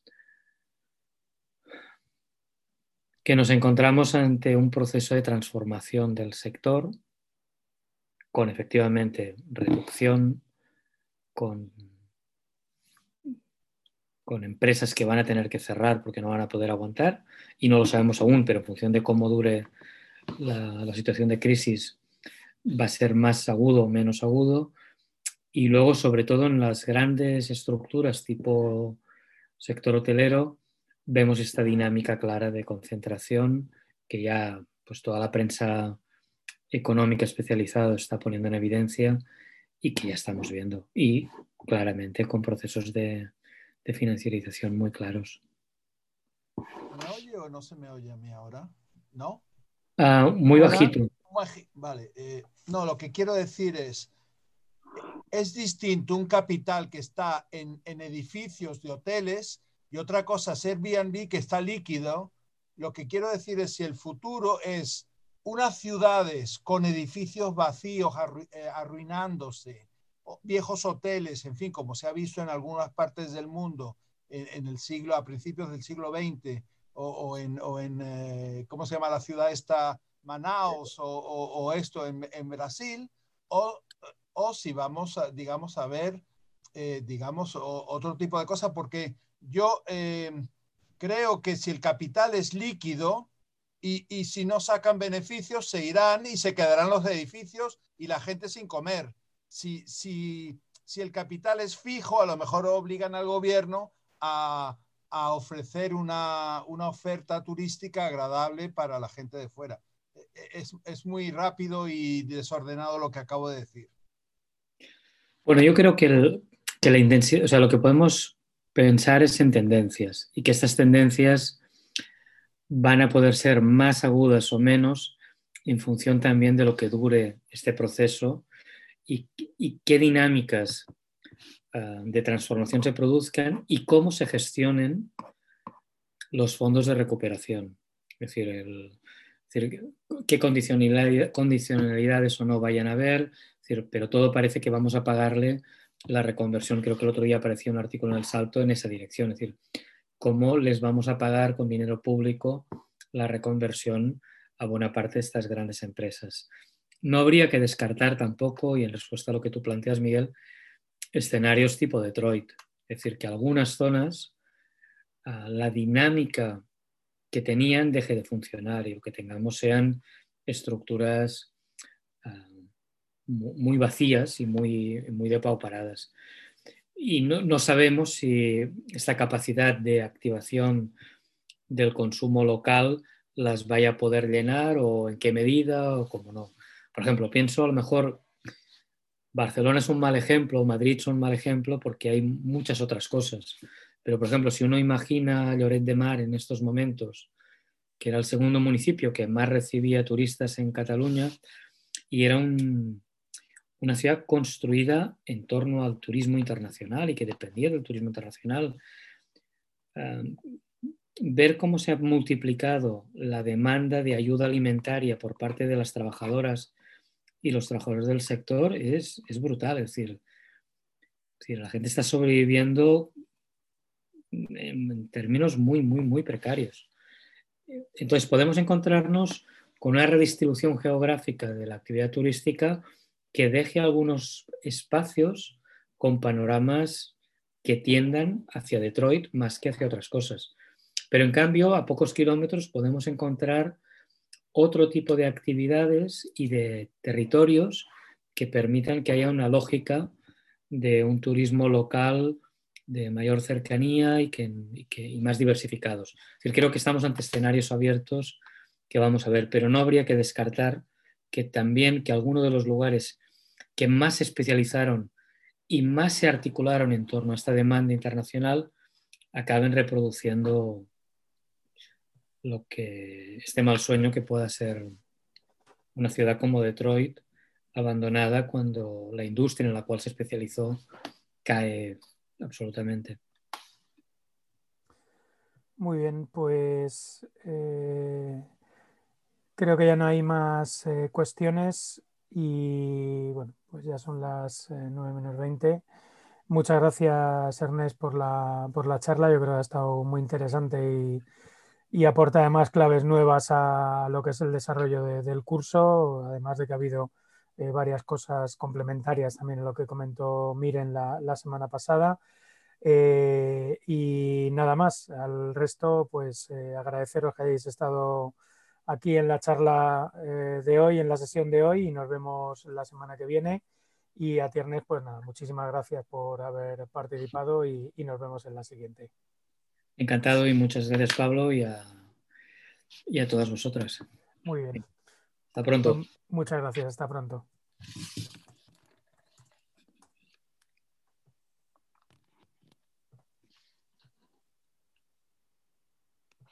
S3: que nos encontramos ante un proceso de transformación del sector con efectivamente reducción, con, con empresas que van a tener que cerrar porque no van a poder aguantar, y no lo sabemos aún, pero en función de cómo dure la, la situación de crisis va a ser más agudo o menos agudo. Y luego, sobre todo en las grandes estructuras tipo sector hotelero, vemos esta dinámica clara de concentración que ya pues, toda la prensa económica especializada está poniendo en evidencia y que ya estamos viendo. Y claramente con procesos de, de financiarización muy claros.
S4: ¿Me oye o no se me oye a mí ahora? ¿No?
S3: Uh, muy
S2: Hola.
S3: bajito.
S4: Vale. Eh, no, lo que quiero decir es, es distinto un capital que está en, en edificios de hoteles y otra cosa es Airbnb que está líquido. Lo que quiero decir es si el futuro es unas ciudades con edificios vacíos arru eh, arruinándose, viejos hoteles, en fin, como se ha visto en algunas partes del mundo en, en el siglo, a principios del siglo veinte, o, o en, o en eh, ¿cómo se llama la ciudad esta? Manaus o, o, o esto en, en Brasil, o, o si vamos, a, digamos, a ver, eh, digamos, o, otro tipo de cosas, porque yo eh, creo que si el capital es líquido y, y si no sacan beneficios, se irán y se quedarán los edificios y la gente sin comer. Si, si, si el capital es fijo, a lo mejor obligan al gobierno a, a ofrecer una, una oferta turística agradable para la gente de fuera. Es, es muy rápido y desordenado lo que acabo de decir.
S3: Bueno, yo creo que, el, que la intensidad, o sea, lo que podemos pensar es en tendencias y que estas tendencias van a poder ser más agudas o menos en función también de lo que dure este proceso y, y qué dinámicas uh, de transformación se produzcan y cómo se gestionen los fondos de recuperación. Es decir, el, es decir qué condicionalidad, condicionalidades o no vayan a haber, es decir, pero todo parece que vamos a pagarle la reconversión. Creo que el otro día apareció un artículo en El Salto en esa dirección, es decir, cómo les vamos a pagar con dinero público la reconversión a buena parte de estas grandes empresas. No habría que descartar tampoco, y en respuesta a lo que tú planteas, Miguel, escenarios tipo Detroit. Es decir, que algunas zonas uh, la dinámica que tenían deje de funcionar y lo que tengamos sean estructuras uh, muy vacías y muy, muy depauparadas. Y no, no sabemos si esta capacidad de activación del consumo local las vaya a poder llenar o en qué medida o cómo no. Por ejemplo, pienso a lo mejor Barcelona es un mal ejemplo, Madrid es un mal ejemplo porque hay muchas otras cosas. Pero, por ejemplo, si uno imagina Lloret de Mar en estos momentos, que era el segundo municipio que más recibía turistas en Cataluña y era un, una ciudad construida en torno al turismo internacional y que dependía del turismo internacional. Uh, ver cómo se ha multiplicado la demanda de ayuda alimentaria por parte de las trabajadoras y los trabajadores del sector es, es brutal. Es decir, es decir, la gente está sobreviviendo en, en términos muy, muy, muy precarios. Entonces podemos encontrarnos con una redistribución geográfica de la actividad turística que deje algunos espacios con panoramas que tiendan hacia Detroit más que hacia otras cosas. Pero en cambio, a pocos kilómetros podemos encontrar otro tipo de actividades y de territorios que permitan que haya una lógica de un turismo local de mayor cercanía y, que, y, que, y más diversificados. Es decir, creo que estamos ante escenarios abiertos que vamos a ver, pero no habría que descartar que también que algunos de los lugares que más se especializaron y más se articularon en torno a esta demanda internacional, acaben reproduciendo lo que este mal sueño que pueda ser una ciudad como Detroit, abandonada cuando la industria en la cual se especializó cae absolutamente.
S2: Muy bien, pues eh, creo que ya no hay más eh, cuestiones y bueno, pues ya son las eh, nueve menos veinte. Muchas gracias, Ernest, por la, por la charla. Yo creo que ha estado muy interesante y, y aporta además claves nuevas a lo que es el desarrollo de, del curso, además de que ha habido eh, varias cosas complementarias también en lo que comentó Miren la, la semana pasada. Eh, y nada más, al resto, pues eh, agradeceros que hayáis estado aquí en la charla eh, de hoy, en la sesión de hoy, y nos vemos la semana que viene. Y a Tiernes, pues nada, muchísimas gracias por haber participado y, y nos vemos en la siguiente.
S3: Encantado y muchas gracias, Pablo, y a, y a todas vosotras.
S2: Muy bien.
S3: Hasta pronto.
S2: Pues muchas gracias, hasta pronto.